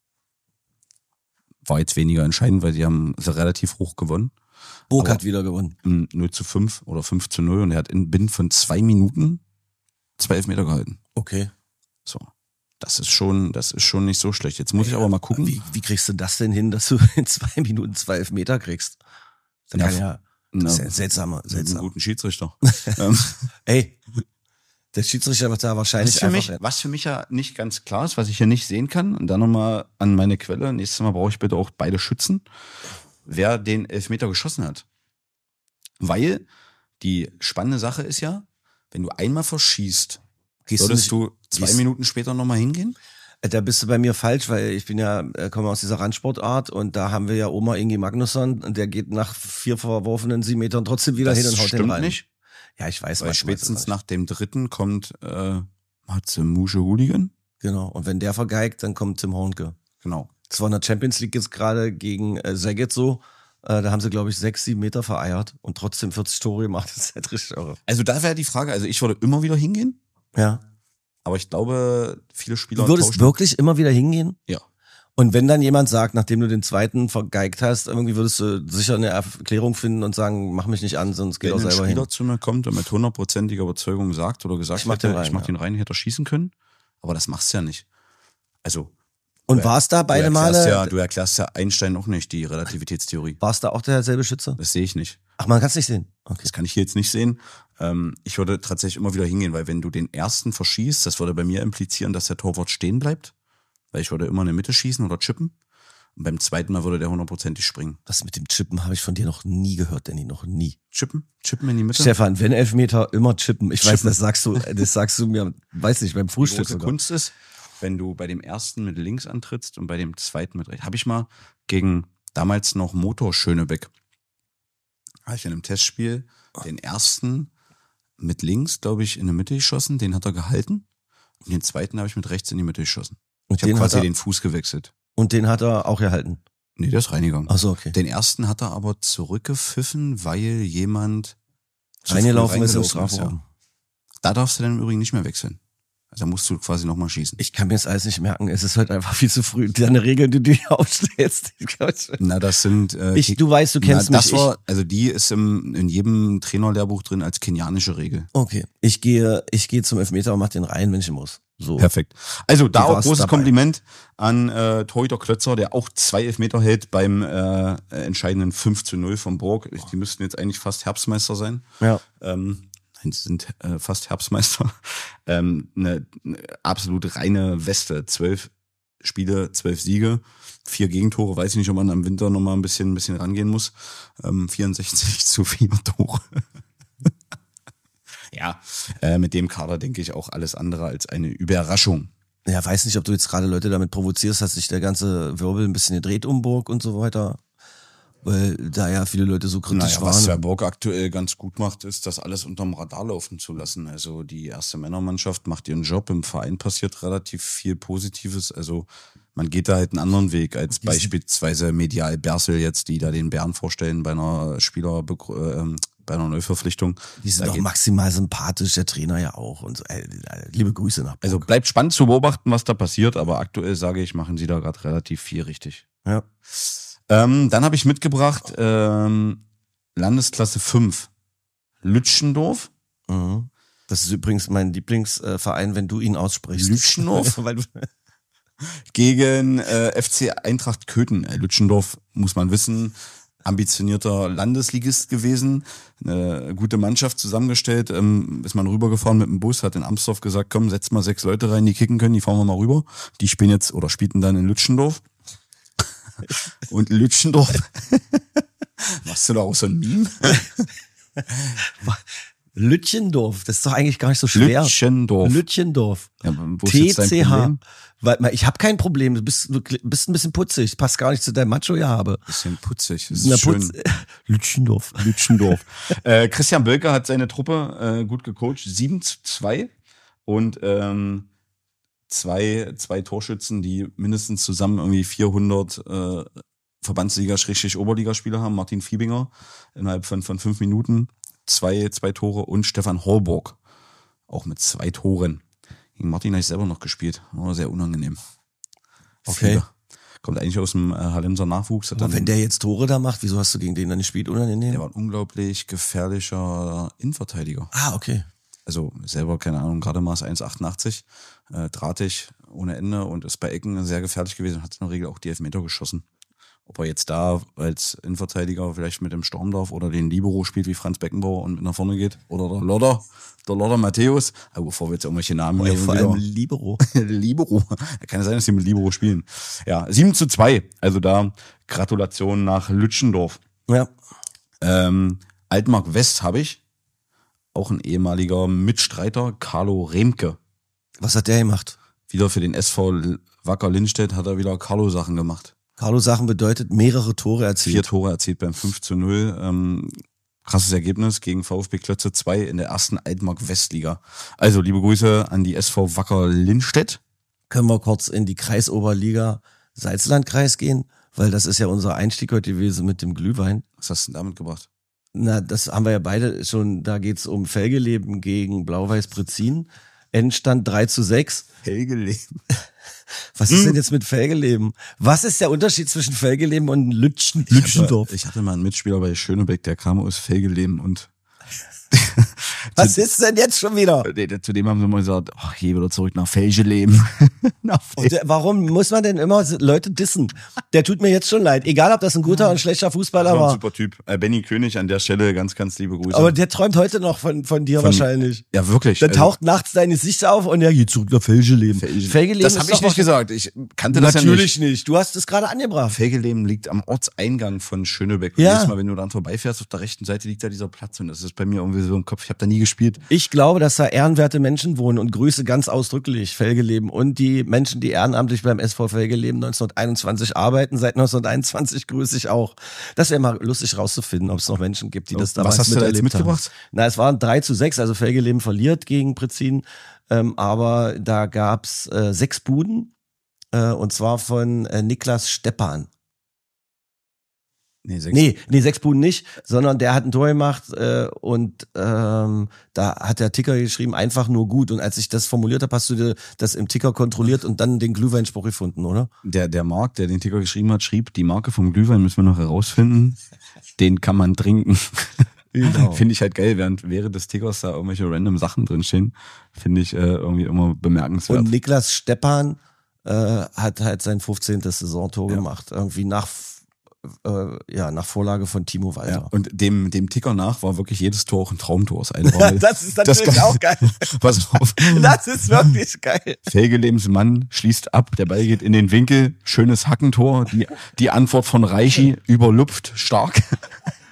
War jetzt weniger entscheidend, weil sie haben sie relativ hoch gewonnen. Burg Aber- hat wieder gewonnen. Ähm, null zu fünf oder fünf zu null und er hat in binnen von zwei Minuten zwei Elfmeter gehalten. Okay. So. Das ist schon, das ist schon nicht so schlecht. Jetzt muss ich aber mal gucken. Wie, wie kriegst du das denn hin, dass du in zwei Minuten zwei Elfmeter kriegst? Das Ja, kann ja, Na, das ist ja seltsamer, mit einem seltsam. guten Schiedsrichter. ähm, Ey, der Schiedsrichter wird da was, wahrscheinlich für einfach... mich, was für mich ja nicht ganz klar ist, was ich hier nicht sehen kann, und dann nochmal an meine Quelle, nächstes Mal brauche ich bitte auch beide Schützen, wer den Elfmeter geschossen hat. Weil die spannende Sache ist ja, wenn du einmal verschießt, Gehst du würdest nicht- du zwei gehst- Minuten später nochmal hingehen? Da bist du bei mir falsch, weil ich bin ja, äh, komme aus dieser Randsportart und da haben wir ja Oma Ingi Magnusson und der geht nach vier verworfenen sieben Metern trotzdem wieder Das hin und haut den stimmt rein. nicht. Ja, ich weiß, Weil was du meinst, spätestens das nach dem dritten kommt äh, Matze Musche Hooligan. Genau. Und wenn der vergeigt, dann kommt Tim Hornke. Genau. Das war in der Champions League jetzt gerade gegen äh, Szeged so. Äh, da haben sie, glaube ich, sechs, sieben Meter vereiert und trotzdem vierzig Tore gemacht. Das ist halt richtig irre. Also da wäre die Frage, also ich würde immer wieder hingehen, Ja. aber ich glaube, viele Spieler Du würdest tauschen. wirklich immer wieder hingehen? Ja. Und wenn dann jemand sagt, nachdem du den zweiten vergeigt hast, irgendwie würdest du sicher eine Erklärung finden und sagen, mach mich nicht an, sonst geh Wenn doch ein selber Spieler hin. zu mir kommt und mit hundertprozentiger Überzeugung sagt oder gesagt Ich mach den hätte, rein, ich mach ja. den rein, hätte er schießen können, aber das machst du ja nicht. Also Und du- war es da du beide erklärst Male, ja, du erklärst ja Einstein auch nicht, die Relativitätstheorie. war es da auch derselbe Schütze? Das sehe ich nicht. Ach, man kann es nicht sehen. Okay. Das kann ich hier jetzt nicht sehen. Ähm, ich würde tatsächlich immer wieder hingehen, weil wenn du den ersten verschießt, das würde bei mir implizieren, dass der Torwart stehen bleibt, weil ich würde immer in der Mitte schießen oder chippen. Und beim zweiten Mal würde der hundertprozentig springen. Das mit dem Chippen habe ich von dir noch nie gehört, Danny, noch nie. Chippen? Chippen in die Mitte? Stefan, wenn Elfmeter, immer chippen. Ich weiß, Chippen. das sagst du, das sagst du mir, weiß nicht, beim Die Frühstück große sogar. Kunst ist, wenn du bei dem ersten mit links antrittst und bei dem zweiten mit rechts. Habe ich mal gegen damals noch Motor Schönebeck, habe ich in einem Testspiel den ersten mit links, glaube ich, in der Mitte geschossen, den hat er gehalten. Und den zweiten habe ich mit rechts in die Mitte geschossen. Und Ich habe den, hat quasi er, den Fuß gewechselt. und den hat er auch gehalten. Nee, der ist reingegangen. Ach so, okay. Den ersten hat er aber zurückgepfiffen, weil jemand zu früh Reingelaufen ist im reingelaufen Strafraum. Da darfst du dann im Übrigen nicht mehr wechseln. Also da musst du quasi nochmal schießen. Ich kann mir das alles nicht merken. Es ist heute einfach viel zu früh. Deine Regeln, die du hier aufstellst. Ich, glaub, Na, das sind... Äh, ich, du weißt, du kennst Na, mich. das war, also die ist im, in jedem Trainerlehrbuch drin als kenianische Regel. ich, okay. Ich gehe, ich gehe zum Elfmeter und mach den rein, wenn ich muss. So. Perfekt. Also da Du auch warst großes dabei. Kompliment an äh, Torhüter Klötzer, der auch zwei Elfmeter hält beim äh, entscheidenden fünf zu null von Burg. Die müssten jetzt eigentlich fast Herbstmeister sein. Ja. Ähm, nein, sie sind äh, fast Herbstmeister. Ähm, eine, eine absolut reine Weste. Zwölf Spiele, zwölf Siege, vier Gegentore. Weiß ich nicht, ob man am Winter nochmal ein bisschen, ein bisschen rangehen muss. Ähm, vierundsechzig zu vier Tore. Ja, äh, mit dem Kader denke ich auch alles andere als eine Überraschung. Ja, weiß nicht, ob du jetzt gerade Leute damit provozierst, dass sich der ganze Wirbel ein bisschen gedreht um Burg und so weiter. weil da ja viele Leute so kritisch naja, waren. was Zwerborg aktuell ganz gut macht, ist, das alles unterm Radar laufen zu lassen. Also die erste Männermannschaft macht ihren Job, im Verein passiert relativ viel Positives. Also man geht da halt einen anderen Weg als beispielsweise Medial Bersel jetzt, die da den Bären vorstellen bei einer Spieler, äh, bei einer Neuverpflichtung. Die sind da doch geht, maximal sympathisch, der Trainer ja auch. Und so. Äh, liebe Grüße nach Burg. Also bleibt spannend zu beobachten, was da passiert, aber aktuell sage ich, machen sie da gerade relativ viel richtig. Ja. Ähm, dann habe ich mitgebracht ähm, Landesklasse fünf, Lütschendorf. Mhm. Das ist übrigens mein Lieblingsverein, wenn du ihn aussprichst. Lütschendorf Weil du gegen äh, F C Eintracht Köthen. Äh, Lütschendorf, muss man wissen, ambitionierter Landesligist gewesen, eine gute Mannschaft zusammengestellt, ähm, ist man rübergefahren mit dem Bus, hat in Amsdorf gesagt, komm, setz mal sechs Leute rein, die kicken können, die fahren wir mal rüber. Die spielen jetzt oder spielten dann in Lütschendorf. Und Lütschendorf. Machst du da auch so ein Meme? Lütchendorf, das ist doch eigentlich gar nicht so schwer. Lütschendorf. Lütchendorf. Ja, wo ist T jetzt dein C H. Problem? Weil, ich habe kein Problem, du bist, du bist ein bisschen putzig, das passt gar nicht zu deinem Macho-Gehabe. Bisschen putzig, das ist Na, schön. Putz, Lütschendorf. Lütschendorf. äh, Christian Bölker hat seine Truppe äh, gut gecoacht, sieben zu zwei und ähm, zwei, zwei Torschützen, die mindestens zusammen irgendwie vierhundert äh, Verbandsliga-Oberligaspieler haben. Martin Fiebinger innerhalb von, von fünf Minuten zwei, zwei Tore und Stefan Holborg auch mit zwei Toren. Gegen Martin habe ich selber noch gespielt. War sehr unangenehm. Okay. Viele. Kommt eigentlich aus dem äh, Hallenser Nachwuchs. Hat Aber dann, wenn der jetzt Tore da macht, wieso hast du gegen den dann nicht gespielt, unangenehm? der war ein unglaublich gefährlicher Innenverteidiger. Ah, okay. Also selber, keine Ahnung, gerade Maß eins Komma achtundachtzig, äh, drahtig ohne Ende und ist bei Ecken sehr gefährlich gewesen und hat in der Regel auch die Elfmeter geschossen. Ob er jetzt da als Innenverteidiger vielleicht mit dem Stormdorf oder den Libero spielt wie Franz Beckenbauer und mit nach vorne geht oder der Lodder, der Lodder Matthäus, aber bevor wir jetzt irgendwelche Namen Ja, hier vor wieder- allem Libero. Libero. Kann ja sein, dass sie mit Libero spielen. Ja, sieben zu zwei. Also da Gratulation nach Lütschendorf. Ja. Ähm, Altmark West habe ich. Auch ein ehemaliger Mitstreiter, Carlo Remke. Was hat der gemacht? Wieder für den S V Wacker Lindstedt hat er wieder Carlo-Sachen gemacht. Carlo Sachen bedeutet mehrere Tore erzielt. Vier Tore erzielt beim fünf zu null. Ähm, krasses Ergebnis gegen VfB Klötze zwei in der ersten Altmark Westliga. Also liebe Grüße an die S V Wacker Lindstedt. Können wir kurz in die Kreisoberliga Salzlandkreis gehen? Weil das ist ja unser Einstieg heute gewesen mit dem Glühwein. Was hast du denn damit gebracht? Na, das haben wir ja beide schon, da geht's um Felgeleben gegen Blau-Weiß-Brezin. Endstand drei zu sechs. Helgeleben. Was ist denn jetzt mit Felgeleben? Was ist der Unterschied zwischen Felgeleben und Lütschen, Lütschendorf? Ich hatte mal einen Mitspieler bei Schönebeck, der kam aus Felgeleben und Was ist denn jetzt schon wieder? zu dem haben sie mal gesagt, ach, geh wieder zurück nach Felgeleben. nach Und der, warum muss man denn immer Leute dissen? Der tut mir jetzt schon leid. Egal, ob das ein guter oder ein schlechter Fußballer Felgeleben. war. Super Typ. Äh, Benny König an der Stelle, ganz, ganz liebe Grüße. Aber der träumt heute noch von, von dir Von- wahrscheinlich. ja, wirklich. Dann Also, taucht nachts dein Gesicht auf und er geht zurück nach Felgeleben. Felgeleben. Felgeleben das ist habe doch ich nicht was- gesagt. Ich kannte das ja nicht. Natürlich nicht. Du hast es gerade angebracht. Felgeleben liegt am Ortseingang von Schönebeck. Ja. Ja. Jedes Mal, wenn du dann vorbeifährst, auf der rechten Seite liegt da dieser Platz und das ist bei mir irgendwie so im Kopf. Ich habe da nie gespielt. Ich glaube, dass da ehrenwerte Menschen wohnen und grüße ganz ausdrücklich Felgeleben und die Menschen, die ehrenamtlich beim S V Felgeleben neunzehnhunderteinundzwanzig arbeiten. Seit neunzehnhunderteinundzwanzig grüße ich auch. Das wäre mal lustig rauszufinden, ob es noch Menschen gibt, die das damals Was hast du da jetzt miterlebt haben. mitgebracht? Na, es waren drei zu sechs, also Felgeleben verliert gegen Brezin, ähm, aber da gab's äh, sechs Buden äh, und zwar von äh, Niklas Steppan. Nee, sechs. Nee, nee, sechs Buden nicht, sondern der hat ein Tor gemacht äh, und ähm, da hat der Ticker geschrieben, einfach nur gut. Und als ich das formuliert habe, hast du dir das im Ticker kontrolliert und dann den Glühweinspruch gefunden, oder? Der, der Marc, der den Ticker geschrieben hat, schrieb, die Marke vom Glühwein müssen wir noch herausfinden. Den kann man trinken. Genau. Finde ich halt geil, während während des Tickers da irgendwelche random Sachen drinstehen. Finde ich äh, irgendwie immer bemerkenswert. Und Niklas Steppan äh, hat halt sein fünfzehntes Saisontor Ja. gemacht. Irgendwie nach, äh, ja, nach Vorlage von Timo Walter. ja. Und dem, dem Ticker nach war wirklich jedes Tor auch ein Traumtor. Das eine war, Das ist natürlich kann- auch geil. Pass auf. Das ist wirklich geil. Felgelebensmann schließt ab, der Ball geht in den Winkel, schönes Hackentor, die, die Antwort von Reichi überlupft stark.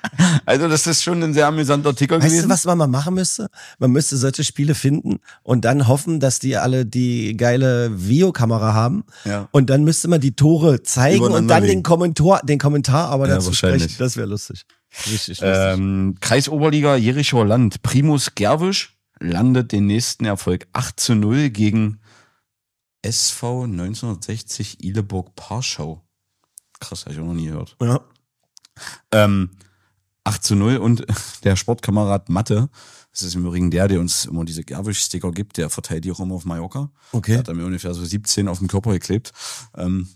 Also das ist schon ein sehr amüsanter Ticker Weißt gewesen. du, was man mal machen müsste? Man müsste solche Spiele finden und dann hoffen, dass die alle die geile Videokamera haben. Ja. Und dann müsste man die Tore zeigen und Übereinander dann den legen. Kommentar, den Kommentar aber Ja, dazu wahrscheinlich. sprechen. Das wäre lustig. Richtig lustig. Ähm, Kreisoberliga Jerichoer Land. Primus Gerwisch landet den nächsten Erfolg acht zu null gegen S V neunzehnhundertsechzig Ileburg-Parschau. Krass, habe ich auch noch nie gehört. Ja. Ähm, acht zu null und der Sportkamerad Mathe, das ist im Übrigen der, der uns immer diese Gerwisch-Sticker gibt, der verteilt die auch immer auf Mallorca. Okay. Der hat er mir ungefähr so siebzehn auf dem Körper geklebt. Ähm,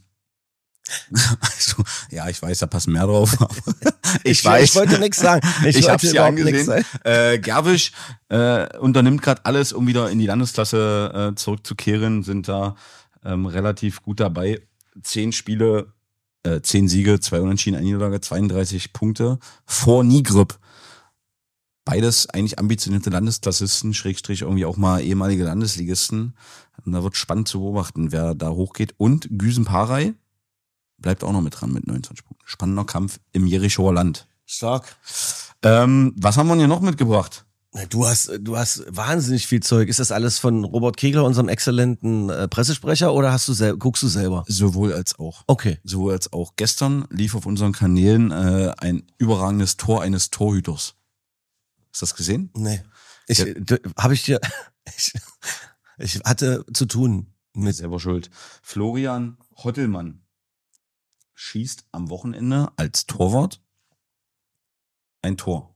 also, ja, ich weiß, da passen mehr drauf. ich, Ich, weiß. ich wollte nichts sagen. Ich, Ich wollte hab's dir überhaupt nichts angesehen. sagen. Äh, Gerwisch äh, unternimmt gerade alles, um wieder in die Landesklasse äh, zurückzukehren, sind da ähm, relativ gut dabei. Zehn Spiele, äh, zehn Siege, zwei Unentschieden, eine Niederlage, zweiunddreißig Punkte vor Nigrip. Beides eigentlich ambitionierte Landesklassisten, Schrägstrich irgendwie auch mal ehemalige Landesligisten. Und da wird spannend zu beobachten, wer da hochgeht. Und Güsen-Parey bleibt auch noch mit dran mit neunundzwanzig Punkten. Spannender Kampf im Jerichoer Land. Stark. Ähm, was haben wir denn hier noch mitgebracht? Du hast, du hast wahnsinnig viel Zeug. Ist das alles von Robert Kegler, unserem exzellenten äh, Pressesprecher, oder hast du sel- guckst du selber? Sowohl als auch. Okay. Sowohl als auch. Gestern lief auf unseren Kanälen äh, ein überragendes Tor eines Torhüters. Hast du das gesehen? Nee. Ich, Ja. habe ich dir, ich, ich hatte zu tun mit, Selber schuld. Florian Hottelmann schießt am Wochenende als Torwart ein Tor.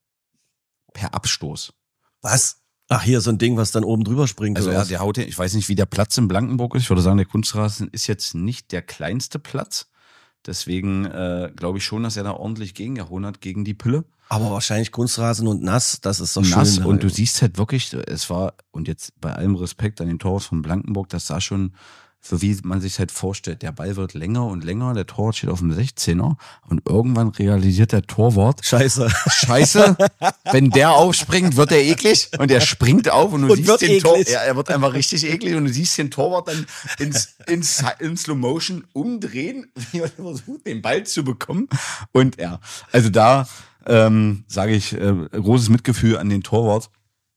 Per Abstoß. was? Ach, hier so ein Ding, was dann oben drüber springt. Also oder ja, was? der haut, den- ich weiß nicht, wie der Platz in Blankenburg ist. Ich würde sagen, der Kunstrasen ist jetzt nicht der kleinste Platz. Deswegen äh, glaube ich schon, dass er da ordentlich gegengehauen hat gegen die Pille. Aber wahrscheinlich Kunstrasen und nass, das ist doch Nass schön. und du siehst halt wirklich, es war, und jetzt bei allem Respekt an den Torwart von Blankenburg, das sah schon so, wie man sich halt vorstellt. Der Ball wird länger und länger, der Torwart steht auf dem sechzehner und irgendwann realisiert der Torwart, Scheiße. Scheiße, wenn der aufspringt, wird er eklig und er springt auf und du Und siehst wird den Tor, eklig. ja, er wird einfach richtig eklig und du siehst den Torwart dann ins, ins, in Slow Motion umdrehen, wie er versucht, den Ball zu bekommen. Und ja, also da ähm, sage ich äh, großes Mitgefühl an den Torwart,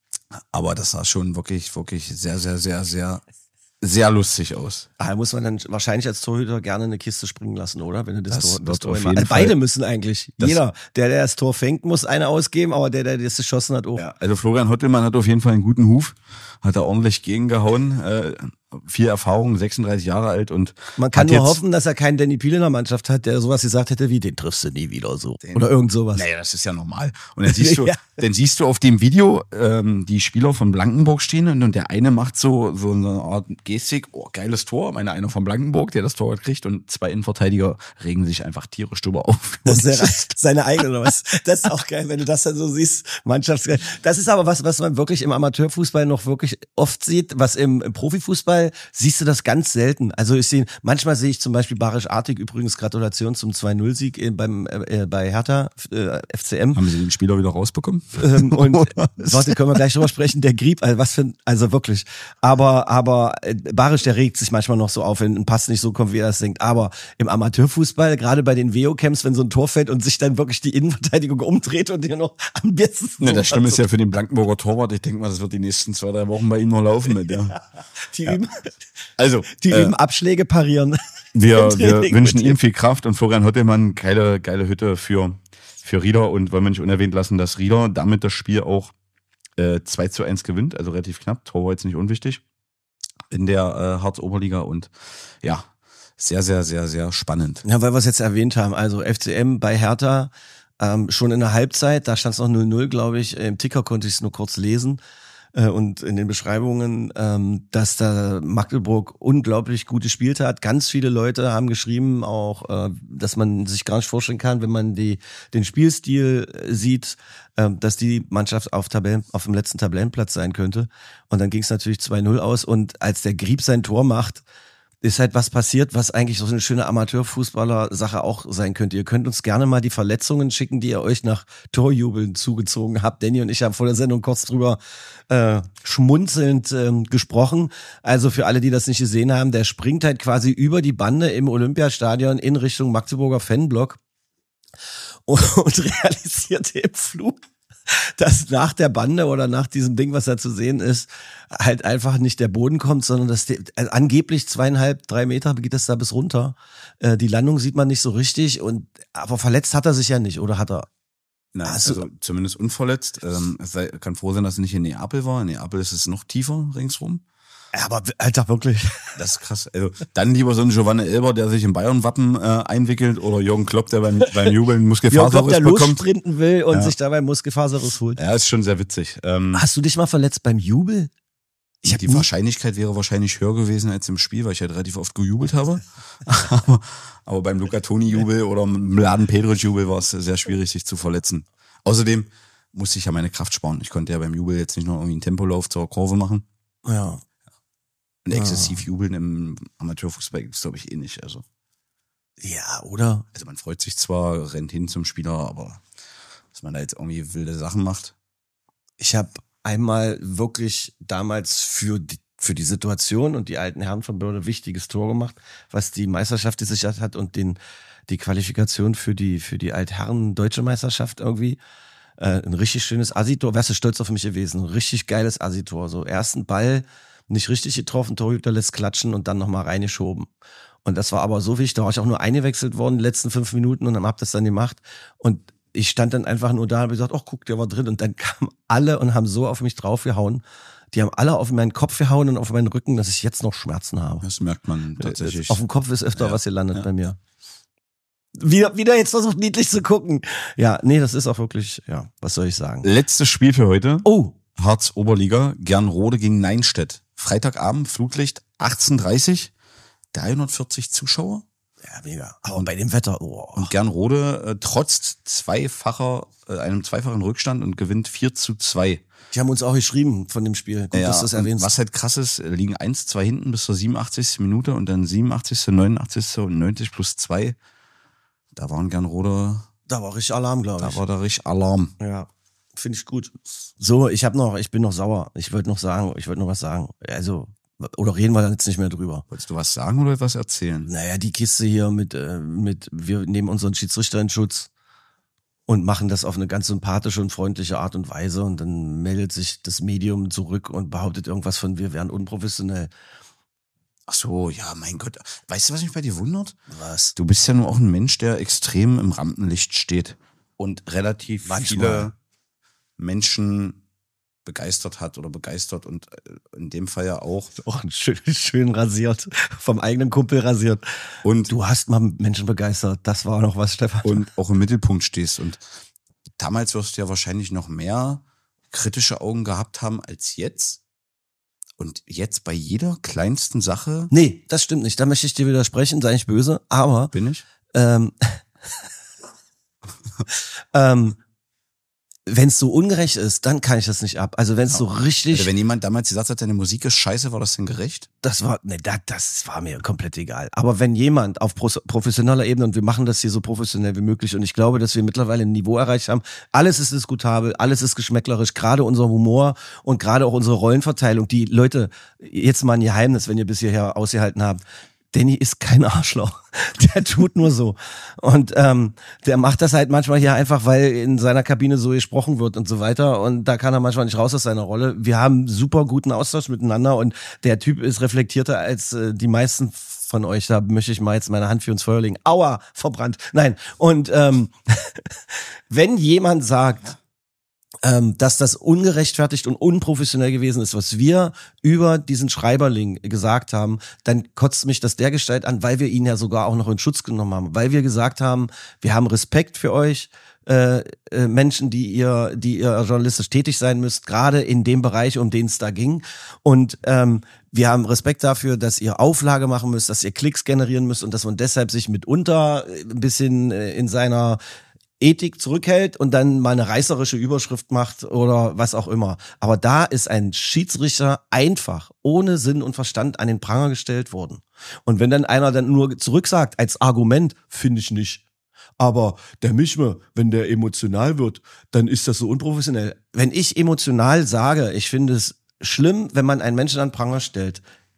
aber das sah schon wirklich, wirklich sehr, sehr, sehr, sehr, sehr lustig aus. Da muss man dann wahrscheinlich als Torhüter gerne eine Kiste springen lassen, oder? Wenn du das, Das Tor, das wird Tor auf immer- jeden also Beide Fall- müssen eigentlich. Das- Jeder, der, der das Tor fängt, muss eine ausgeben, aber der, der das geschossen hat, auch. Ja, also Florian Hottelmann hat auf jeden Fall einen guten Huf, hat er ordentlich gegengehauen, äh, viel Erfahrung, sechsunddreißig Jahre alt und Man kann hat nur jetzt, hoffen, dass er keinen Danny Piel in der Mannschaft hat, der sowas gesagt hätte wie, den triffst du nie wieder so. Den- Oder irgend sowas. Naja, das ist ja normal. Und dann siehst du, Ja. dann siehst du auf dem Video ähm, die Spieler von Blankenburg stehen und, und der eine macht so so eine Art Gestik, oh, geiles Tor, meine einer von Blankenburg, der das Tor kriegt und zwei Innenverteidiger regen sich einfach tierisch drüber auf. Das ist der, seine eigene oder was? Das ist auch geil, wenn du das dann so siehst, Mannschaftsgeil. Das ist aber was, was man wirklich im Amateurfußball noch wirklich oft sieht, was im, im Profifußball siehst du das ganz selten. Also ich sehe, manchmal sehe ich zum Beispiel Barisch Artig, übrigens Gratulation zum zwei null Sieg in- beim, äh, bei Hertha, äh, F C M. Haben sie den Spieler wieder rausbekommen? Ähm, und warte, können wir gleich drüber sprechen, der Grieb, also was für ein, also wirklich. Aber, aber äh, Barisch, der regt sich manchmal noch so auf, wenn ein Pass nicht so kommt, wie er das denkt. Aber im Amateurfußball, gerade bei den W O-Camps, wenn so ein Tor fällt und sich dann wirklich die Innenverteidigung umdreht und dir noch am besten Ne, so das Schlimme ist so- ja für den Blankenburger Torwart, ich denke mal, das wird die nächsten zwei, drei Wochen bei ihm noch laufen mit, ja. die üben, Also, die äh, üben Abschläge parieren. Wir, Im wir Training wünschen mit ihm viel Kraft und Florian Hottelmann geile, geile Hütte für, für Rieder und wollen wir nicht unerwähnt lassen, dass Rieder damit das Spiel auch äh, zwei zu eins gewinnt, also relativ knapp, Tor war jetzt nicht unwichtig in der äh, Harz-Oberliga und ja, sehr, sehr, sehr, sehr spannend. Ja, weil wir es jetzt erwähnt haben, also F C M bei Hertha, ähm, schon in der Halbzeit, da stand es noch null null, glaube ich, im Ticker konnte ich es nur kurz lesen. Äh, und in den Beschreibungen, ähm, dass da Magdeburg unglaublich gut gespielt hat. Ganz viele Leute haben geschrieben auch, äh, dass man sich gar nicht vorstellen kann, wenn man die den Spielstil äh, sieht, äh, dass die Mannschaft auf Tabellen, auf dem letzten Tabellenplatz sein könnte. Und dann ging es natürlich zwei null aus und als der Grieb sein Tor macht, ist halt was passiert, was eigentlich so eine schöne Amateurfußballer-Sache auch sein könnte. Ihr könnt uns gerne mal die Verletzungen schicken, die ihr euch nach Torjubeln zugezogen habt. Danny und ich haben vor der Sendung kurz drüber äh, schmunzelnd ähm, gesprochen. Also für alle, die das nicht gesehen haben, der springt halt quasi über die Bande im Olympiastadion in Richtung Magdeburger Fanblock. und realisierte im Flug, dass nach der Bande oder nach diesem Ding, was da zu sehen ist, halt einfach nicht der Boden kommt, sondern dass die, also angeblich zweieinhalb, drei Meter geht das da bis runter. Äh, die Landung sieht man nicht so richtig, und aber verletzt hat er sich ja nicht, oder hat er? Nein, Also- also zumindest unverletzt. Ähm, es sei, kann froh sein, dass es nicht in Neapel war. In Neapel ist es noch tiefer ringsrum. Ja, aber Alter, wirklich. Das ist krass. Also dann lieber so ein Giovanni Elber, der sich im Bayern-Wappen äh, einwickelt, oder Jürgen Klopp, der beim, beim Jubeln Jörg Muskelfaserriss Klopp, der bekommt. lossprinten will und Ja. sich dabei Muskelfaserriss holt. Ja, ist schon sehr witzig. Ähm, Hast du dich mal verletzt beim Jubel? Ich hab die nie- Wahrscheinlichkeit wäre wahrscheinlich höher gewesen als im Spiel, weil ich halt relativ oft gejubelt habe. aber, aber beim Luca Toni-Jubel oder Mladen Pedric-Jubel war es sehr schwierig, sich zu verletzen. Außerdem musste ich ja meine Kraft sparen. Ich konnte ja beim Jubel jetzt nicht noch irgendwie einen Tempolauf zur Kurve machen. Ja. Und exzessiv jubeln im Amateurfußball gibt's, glaube ich, eh nicht. Also, Ja, oder? also man freut sich zwar, rennt hin zum Spieler, aber dass man da jetzt irgendwie wilde Sachen macht. Ich habe einmal wirklich damals für die, für die Situation und die alten Herren von Börde wichtiges Tor gemacht, was die Meisterschaft gesichert hat und den die Qualifikation für die für die Altherren Deutsche Meisterschaft irgendwie. Äh, ein richtig schönes Assi-Tor. Wärst du stolz auf mich gewesen? Ein richtig geiles Assi-Tor. So ersten Ball nicht richtig getroffen, Torhüter lässt klatschen und dann nochmal reingeschoben. Und das war aber so wichtig, da war ich auch nur eingewechselt worden, die letzten fünf Minuten, und dann hab das dann gemacht. Und ich stand dann einfach nur da und hab gesagt, ach guck, der war drin. Und dann kamen alle und haben so auf mich draufgehauen. Die haben alle auf meinen Kopf gehauen und auf meinen Rücken, dass ich jetzt noch Schmerzen habe. Das merkt man tatsächlich. Auf dem Kopf ist öfter Ja, was gelandet ja. bei mir. Wieder, wieder jetzt versucht niedlich zu gucken. Ja, nee, das ist auch wirklich, ja, was soll ich sagen? Letztes Spiel für heute. Oh, Harz Oberliga, Gernrode gegen Neinstedt. Freitagabend, Flutlicht, achtzehn Uhr dreißig, dreihundertvierzig Zuschauer. ja, mega. Aber bei dem Wetter, oh. Und Gernrode äh, trotz zweifacher, äh, einem zweifachen Rückstand und gewinnt vier zu zwei. Die haben uns auch geschrieben von dem Spiel. Gut, dass du das und erwähnst. was halt krass ist, liegen eins, zwei hinten bis zur siebenundachtzigsten Minute und dann siebenundachtzigste, neunundachtzigste und neunzig plus zwei. Da waren Gernrode, Da war richtig Alarm, glaube da ich. war da richtig Alarm. Ja, finde ich gut. So, ich habe noch, ich bin noch sauer. Ich wollte noch sagen, ich wollte noch was sagen. Also, oder reden wir dann jetzt nicht mehr drüber. Wolltest du was sagen oder etwas erzählen? Naja, die Kiste hier mit, äh, mit, wir nehmen unseren Schiedsrichter in Schutz und machen das auf eine ganz sympathische und freundliche Art und Weise, und dann meldet sich das Medium zurück und behauptet irgendwas von, wir wären unprofessionell. Ach so, ja, mein Gott. Weißt du, was mich bei dir wundert? Was? Du bist ja nur auch ein Mensch, der extrem im Rampenlicht steht und relativ Manchmal. viele Menschen begeistert hat oder begeistert und äh, in dem Fall ja auch. Auch schön, schön rasiert, vom eigenen Kumpel rasiert. Und, Du hast mal Menschen begeistert, das war noch was, Stefan. und auch im Mittelpunkt stehst. Und damals wirst du ja wahrscheinlich noch mehr kritische Augen gehabt haben als jetzt. Und jetzt bei jeder kleinsten Sache Nee, das stimmt nicht, da möchte ich dir widersprechen, sei nicht böse, aber bin ich. ähm, ähm, wenn es so ungerecht ist, dann kann ich das nicht ab. Also wenn es so richtig, Also wenn jemand damals gesagt hat, deine Musik ist scheiße, war das denn gerecht? das war, ne, das, das war mir komplett egal. Aber wenn jemand auf pro- professioneller Ebene, und wir machen das hier so professionell wie möglich, und ich glaube, dass wir mittlerweile ein Niveau erreicht haben, alles ist diskutabel, alles ist geschmäcklerisch, gerade unser Humor und gerade auch unsere Rollenverteilung. Die Leute, jetzt mal ein Geheimnis, wenn ihr bis hierher ausgehalten habt, Danny ist kein Arschloch. Der tut nur so. Und ähm, der macht das halt manchmal hier einfach, weil in seiner Kabine so gesprochen wird und so weiter. Und da kann er manchmal nicht raus aus seiner Rolle. Wir haben super guten Austausch miteinander, und der Typ ist reflektierter als äh, die meisten von euch. Da möchte ich mal jetzt meine Hand für ins Feuer legen. Aua, verbrannt. Nein. Und ähm, wenn jemand sagt, ähm, dass das ungerechtfertigt und unprofessionell gewesen ist, was wir über diesen Schreiberling gesagt haben, dann kotzt mich das dergestalt an, weil wir ihn ja sogar auch noch in Schutz genommen haben, weil wir gesagt haben, wir haben Respekt für euch, äh, äh, Menschen, die ihr, die ihr journalistisch tätig sein müsst, gerade in dem Bereich, um den es da ging, und ähm, wir haben Respekt dafür, dass ihr Auflage machen müsst, dass ihr Klicks generieren müsst und dass man deshalb sich mitunter ein bisschen äh, in seiner Ethik zurückhält und dann mal eine reißerische Überschrift macht oder was auch immer. Aber da ist ein Schiedsrichter einfach ohne Sinn und Verstand an den Pranger gestellt worden. Und wenn dann einer dann nur zurücksagt als Argument, finde ich nicht. Aber der Mischme, wenn der emotional wird, dann ist das so unprofessionell. Wenn ich emotional sage, ich finde es schlimm, wenn man einen Menschen an den Pranger stellt,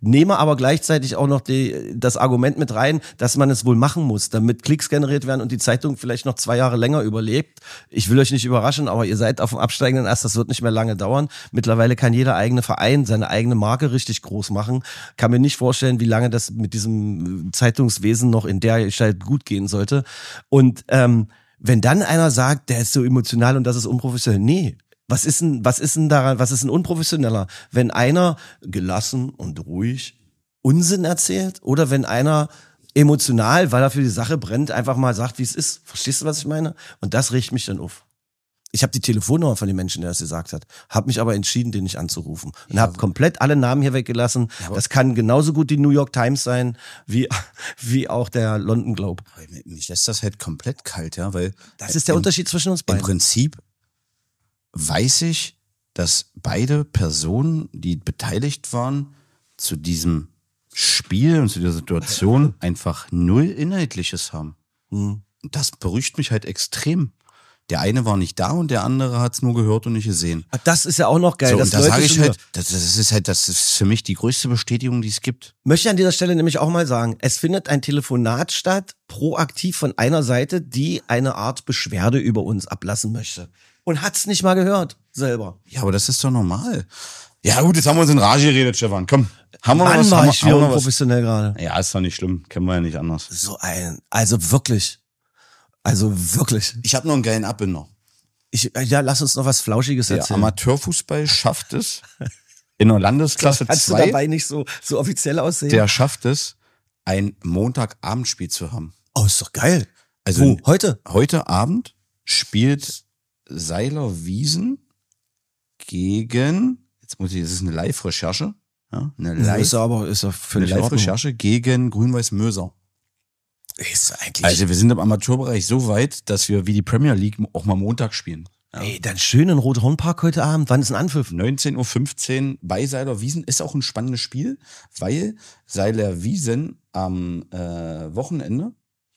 nehme aber gleichzeitig auch noch die, das Argument mit rein, dass man es wohl machen muss, damit Klicks generiert werden und die Zeitung vielleicht noch zwei Jahre länger überlebt. Ich will euch nicht überraschen, aber ihr seid auf dem absteigenden Ast, das wird nicht mehr lange dauern. Mittlerweile kann jeder eigene Verein seine eigene Marke richtig groß machen. Kann mir nicht vorstellen, wie lange das mit diesem Zeitungswesen noch in der Gestalt gut gehen sollte. Und ähm, wenn dann einer sagt, der ist so emotional und das ist unprofessionell, nee. Was ist denn, was ist denn daran, was ist denn unprofessioneller? Wenn einer gelassen und ruhig Unsinn erzählt oder wenn einer emotional, weil er für die Sache brennt, einfach mal sagt, wie es ist. Verstehst du, was ich meine? Und das regt mich dann auf. Ich habe die Telefonnummer von dem Menschen, der das gesagt hat, habe mich aber entschieden, den nicht anzurufen. Und ja, habe komplett alle Namen hier weggelassen. Ja, das kann genauso gut die New York Times sein, wie wie auch der London Globe. Mich lässt das halt komplett kalt, ja, weil... Das ist der im, Unterschied zwischen uns beiden. Im Prinzip weiß ich, dass beide Personen, die beteiligt waren, zu diesem Spiel und zu der Situation einfach null Inhaltliches haben. Hm. Und das beruhigt mich halt extrem. Der eine war nicht da und der andere hat es nur gehört und nicht gesehen. Das ist ja auch noch geil. So, dass und da Leute sage ich schon halt, das, das ist halt, das ist für mich die größte Bestätigung, die es gibt. Möchte an dieser Stelle nämlich auch mal sagen, es findet ein Telefonat statt, proaktiv von einer Seite, die eine Art Beschwerde über uns ablassen möchte. Und hat's nicht mal gehört, selber. Ja, aber das ist doch normal. Ja gut, jetzt haben wir uns in Rage geredet, Stefan. Komm, haben wir noch Mann, was? war Haben wir, ich haben wir wieder noch was? unprofessionell gerade. Ja, ist doch nicht schlimm. Kennen wir ja nicht anders. So ein, also wirklich. Also wirklich. Ich habe noch einen geilen Abbinder. Ich, ja, lass uns noch was Flauschiges Der erzählen. Amateurfußball schafft es, in der Landesklasse Kannst du zwei, dabei nicht so, so offiziell aussehen? der schafft es, ein Montagabendspiel zu haben. Oh, ist doch geil. Also Wo? Heute? Heute Abend spielt Seiler Wiesen gegen, jetzt muss ich, das ist eine Live-Recherche, ja, eine Ja, ist Live, aber, ist ja eine völlig in Ordnung. Live-Recherche gegen Grün-Weiß Möser. Ist eigentlich. Also wir sind im Amateurbereich so weit, dass wir wie die Premier League auch mal Montag spielen. Ja. Ey, dann schön in Rothornpark heute Abend. Wann ist ein Anpfiff? neunzehn Uhr fünfzehn bei Seiler Wiesen ist auch ein spannendes Spiel, weil Seiler Wiesen am äh, Wochenende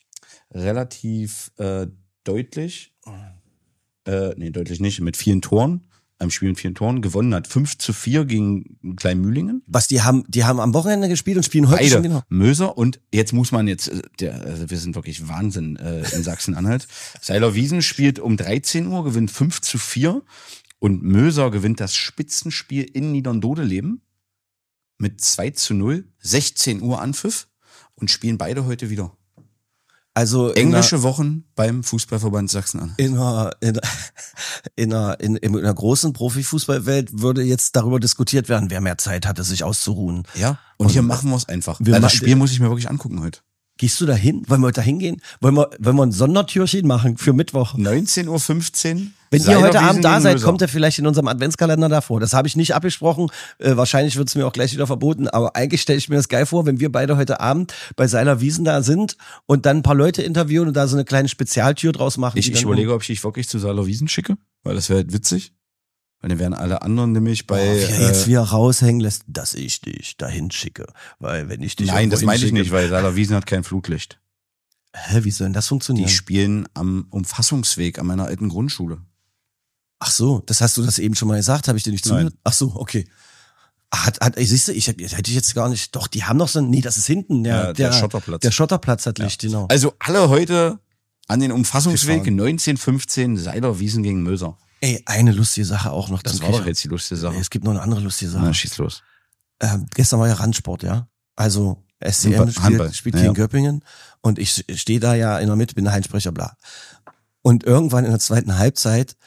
relativ äh, deutlich, äh, nee, deutlich nicht, mit vielen Toren, einem Spiel mit vielen Toren gewonnen hat. fünf zu vier gegen Kleinmühlingen. Was, die haben, die haben am Wochenende gespielt und spielen heute schon Beide, wieder? Möser und jetzt muss man jetzt, äh, der, also wir sind wirklich Wahnsinn äh, in Sachsen-Anhalt. Seiler Wiesen spielt um dreizehn Uhr, gewinnt fünf zu vier und Möser gewinnt das Spitzenspiel in Niederndodeleben mit zwei zu null, sechzehn Uhr Anpfiff und spielen beide heute wieder. Also in Englische Wochen beim Fußballverband Sachsen-Anhalt. In einer, in, in, einer, in, in einer großen Profifußballwelt würde jetzt darüber diskutiert werden, wer mehr Zeit hatte, sich auszuruhen. Ja, und, und hier machen wir es einfach. Wir Weil das ma- Spiel muss ich mir wirklich angucken heute. Gehst du da hin? Wollen wir heute da hingehen? Wollen wir, wollen wir ein Sondertürchen machen für Mittwoch? neunzehn Uhr fünfzehn. Wenn ihr Seiler heute Wiesen Abend da gegen seid, Möser. kommt er vielleicht in unserem Adventskalender davor. Das habe ich nicht abgesprochen. Äh, wahrscheinlich wird es mir auch gleich wieder verboten. Aber eigentlich stelle ich mir das geil vor, wenn wir beide heute Abend bei Seiler Wiesen da sind und dann ein paar Leute interviewen und da so eine kleine Spezialtür draus machen. Ich, die ich dann- überlege, ob ich dich wirklich zu Seiler Wiesen schicke, weil das wäre halt witzig. Weil dann wären alle anderen nämlich bei... Boah, wie er jetzt äh, wieder raushängen lässt, dass ich dich dahin schicke. Weil wenn ich dich nein, irgendwo das meine ich hinschicke- nicht, weil Seiler Wiesen hat kein Flutlicht. Hä, wie soll denn das funktionieren? Die spielen am Umfassungsweg an meiner alten Grundschule. Ach so, das hast du das eben schon mal gesagt, habe ich dir nicht Nein. zugehört? Ach so, okay. Ah, Hat, hat, ey, siehst du, ich hab- hätte ich jetzt gar nicht, doch, die haben noch so, nee, das ist hinten, der, Ja, der Schotterplatz. Der Schotterplatz hat Licht, genau. Also alle heute an den Umfassungsweg Gefahren. neunzehn fünfzehn Seiler Wiesen gegen Möser. Ey, eine lustige Sache auch noch. Das zum war doch Kichern. jetzt die lustige Sache. Nee, es gibt noch eine andere lustige Sache. Na, schieß los. Ähm, gestern war ja Randsport, ja. Also S C M Handball- spielt, Handball, spielt ja, gegen ja. Göppingen und ich stehe da ja in der Mitte, bin der Heinsprecher, bla. Und irgendwann in der zweiten Halbzeit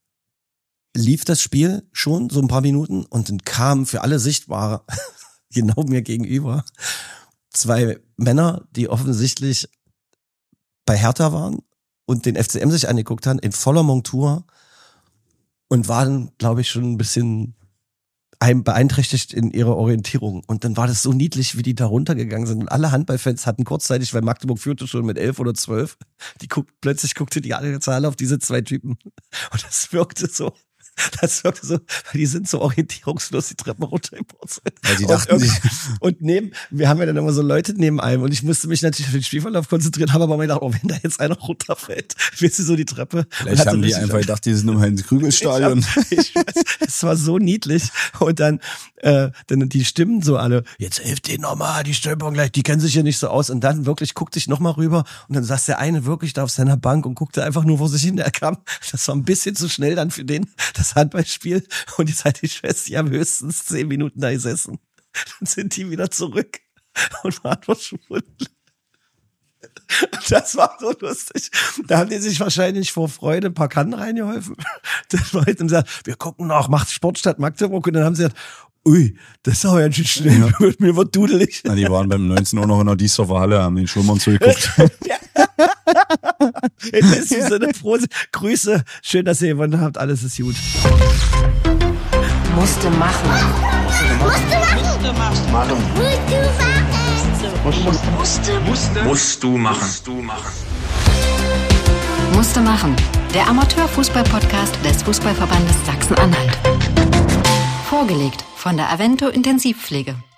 lief das Spiel schon so ein paar Minuten und dann kamen für alle sichtbar genau mir gegenüber zwei Männer, die offensichtlich bei Hertha waren und den F C M sich angeguckt haben in voller Montur und waren, glaube ich, schon ein bisschen ein- beeinträchtigt in ihrer Orientierung. Und dann war das so niedlich, wie die da runtergegangen sind. Und alle Handballfans hatten kurzzeitig, weil Magdeburg führte schon mit elf oder zwölf, die guckt, plötzlich guckte die alle Zahl auf diese zwei Typen. Und das wirkte so, Das wirkte so, weil die sind so orientierungslos die Treppen runtergepurzelt. Weil die Und dachten irgend- sich- Und neben, wir haben ja dann immer so Leute neben einem und ich musste mich natürlich auf den Spielverlauf konzentrieren, habe aber mal gedacht, oh, wenn da jetzt einer runterfällt, willst du so die Treppe. Und Vielleicht hatte haben die richtig- einfach gedacht, die sind im Heinz-Krügel-Stadion. Ich, hab, ich weiß, es war so niedlich. Und dann, äh, dann die Stimmen so alle, jetzt hilft denen nochmal, die stolpern gleich, die kennen sich ja nicht so aus. Und dann wirklich guckte ich nochmal rüber und dann saß der eine wirklich da auf seiner Bank und guckte einfach nur vor sich hin. Der kam, das war ein bisschen zu schnell dann für den, das Handballspiel. Und jetzt hat die Schwester, die haben höchstens zehn Minuten da gesessen. Dann sind die wieder zurück und waren verschwunden. Das war so lustig. Da haben die sich wahrscheinlich vor Freude ein paar Kannen reingeholfen. Dann war ich dann gesagt, wir gucken noch, macht Sportstadt Magdeburg. Und dann haben sie gesagt, ui, das ist aber ganz schön schnell. Ja. Mir wird dudelig. Na, die waren beim neunzehn Uhr noch in der Diesdorfer Halle, haben den Schulmann zugeguckt. In diesem Sinne, frohe Grüße. Schön, dass ihr gewonnen habt. Alles ist gut. Musste machen. Musste machen. Musste, musst du machen. Musst du machen. Musste machen. Der Amateurfußball-Podcast des Fußballverbandes Sachsen-Anhalt. Vorgelegt von der Avento Intensivpflege.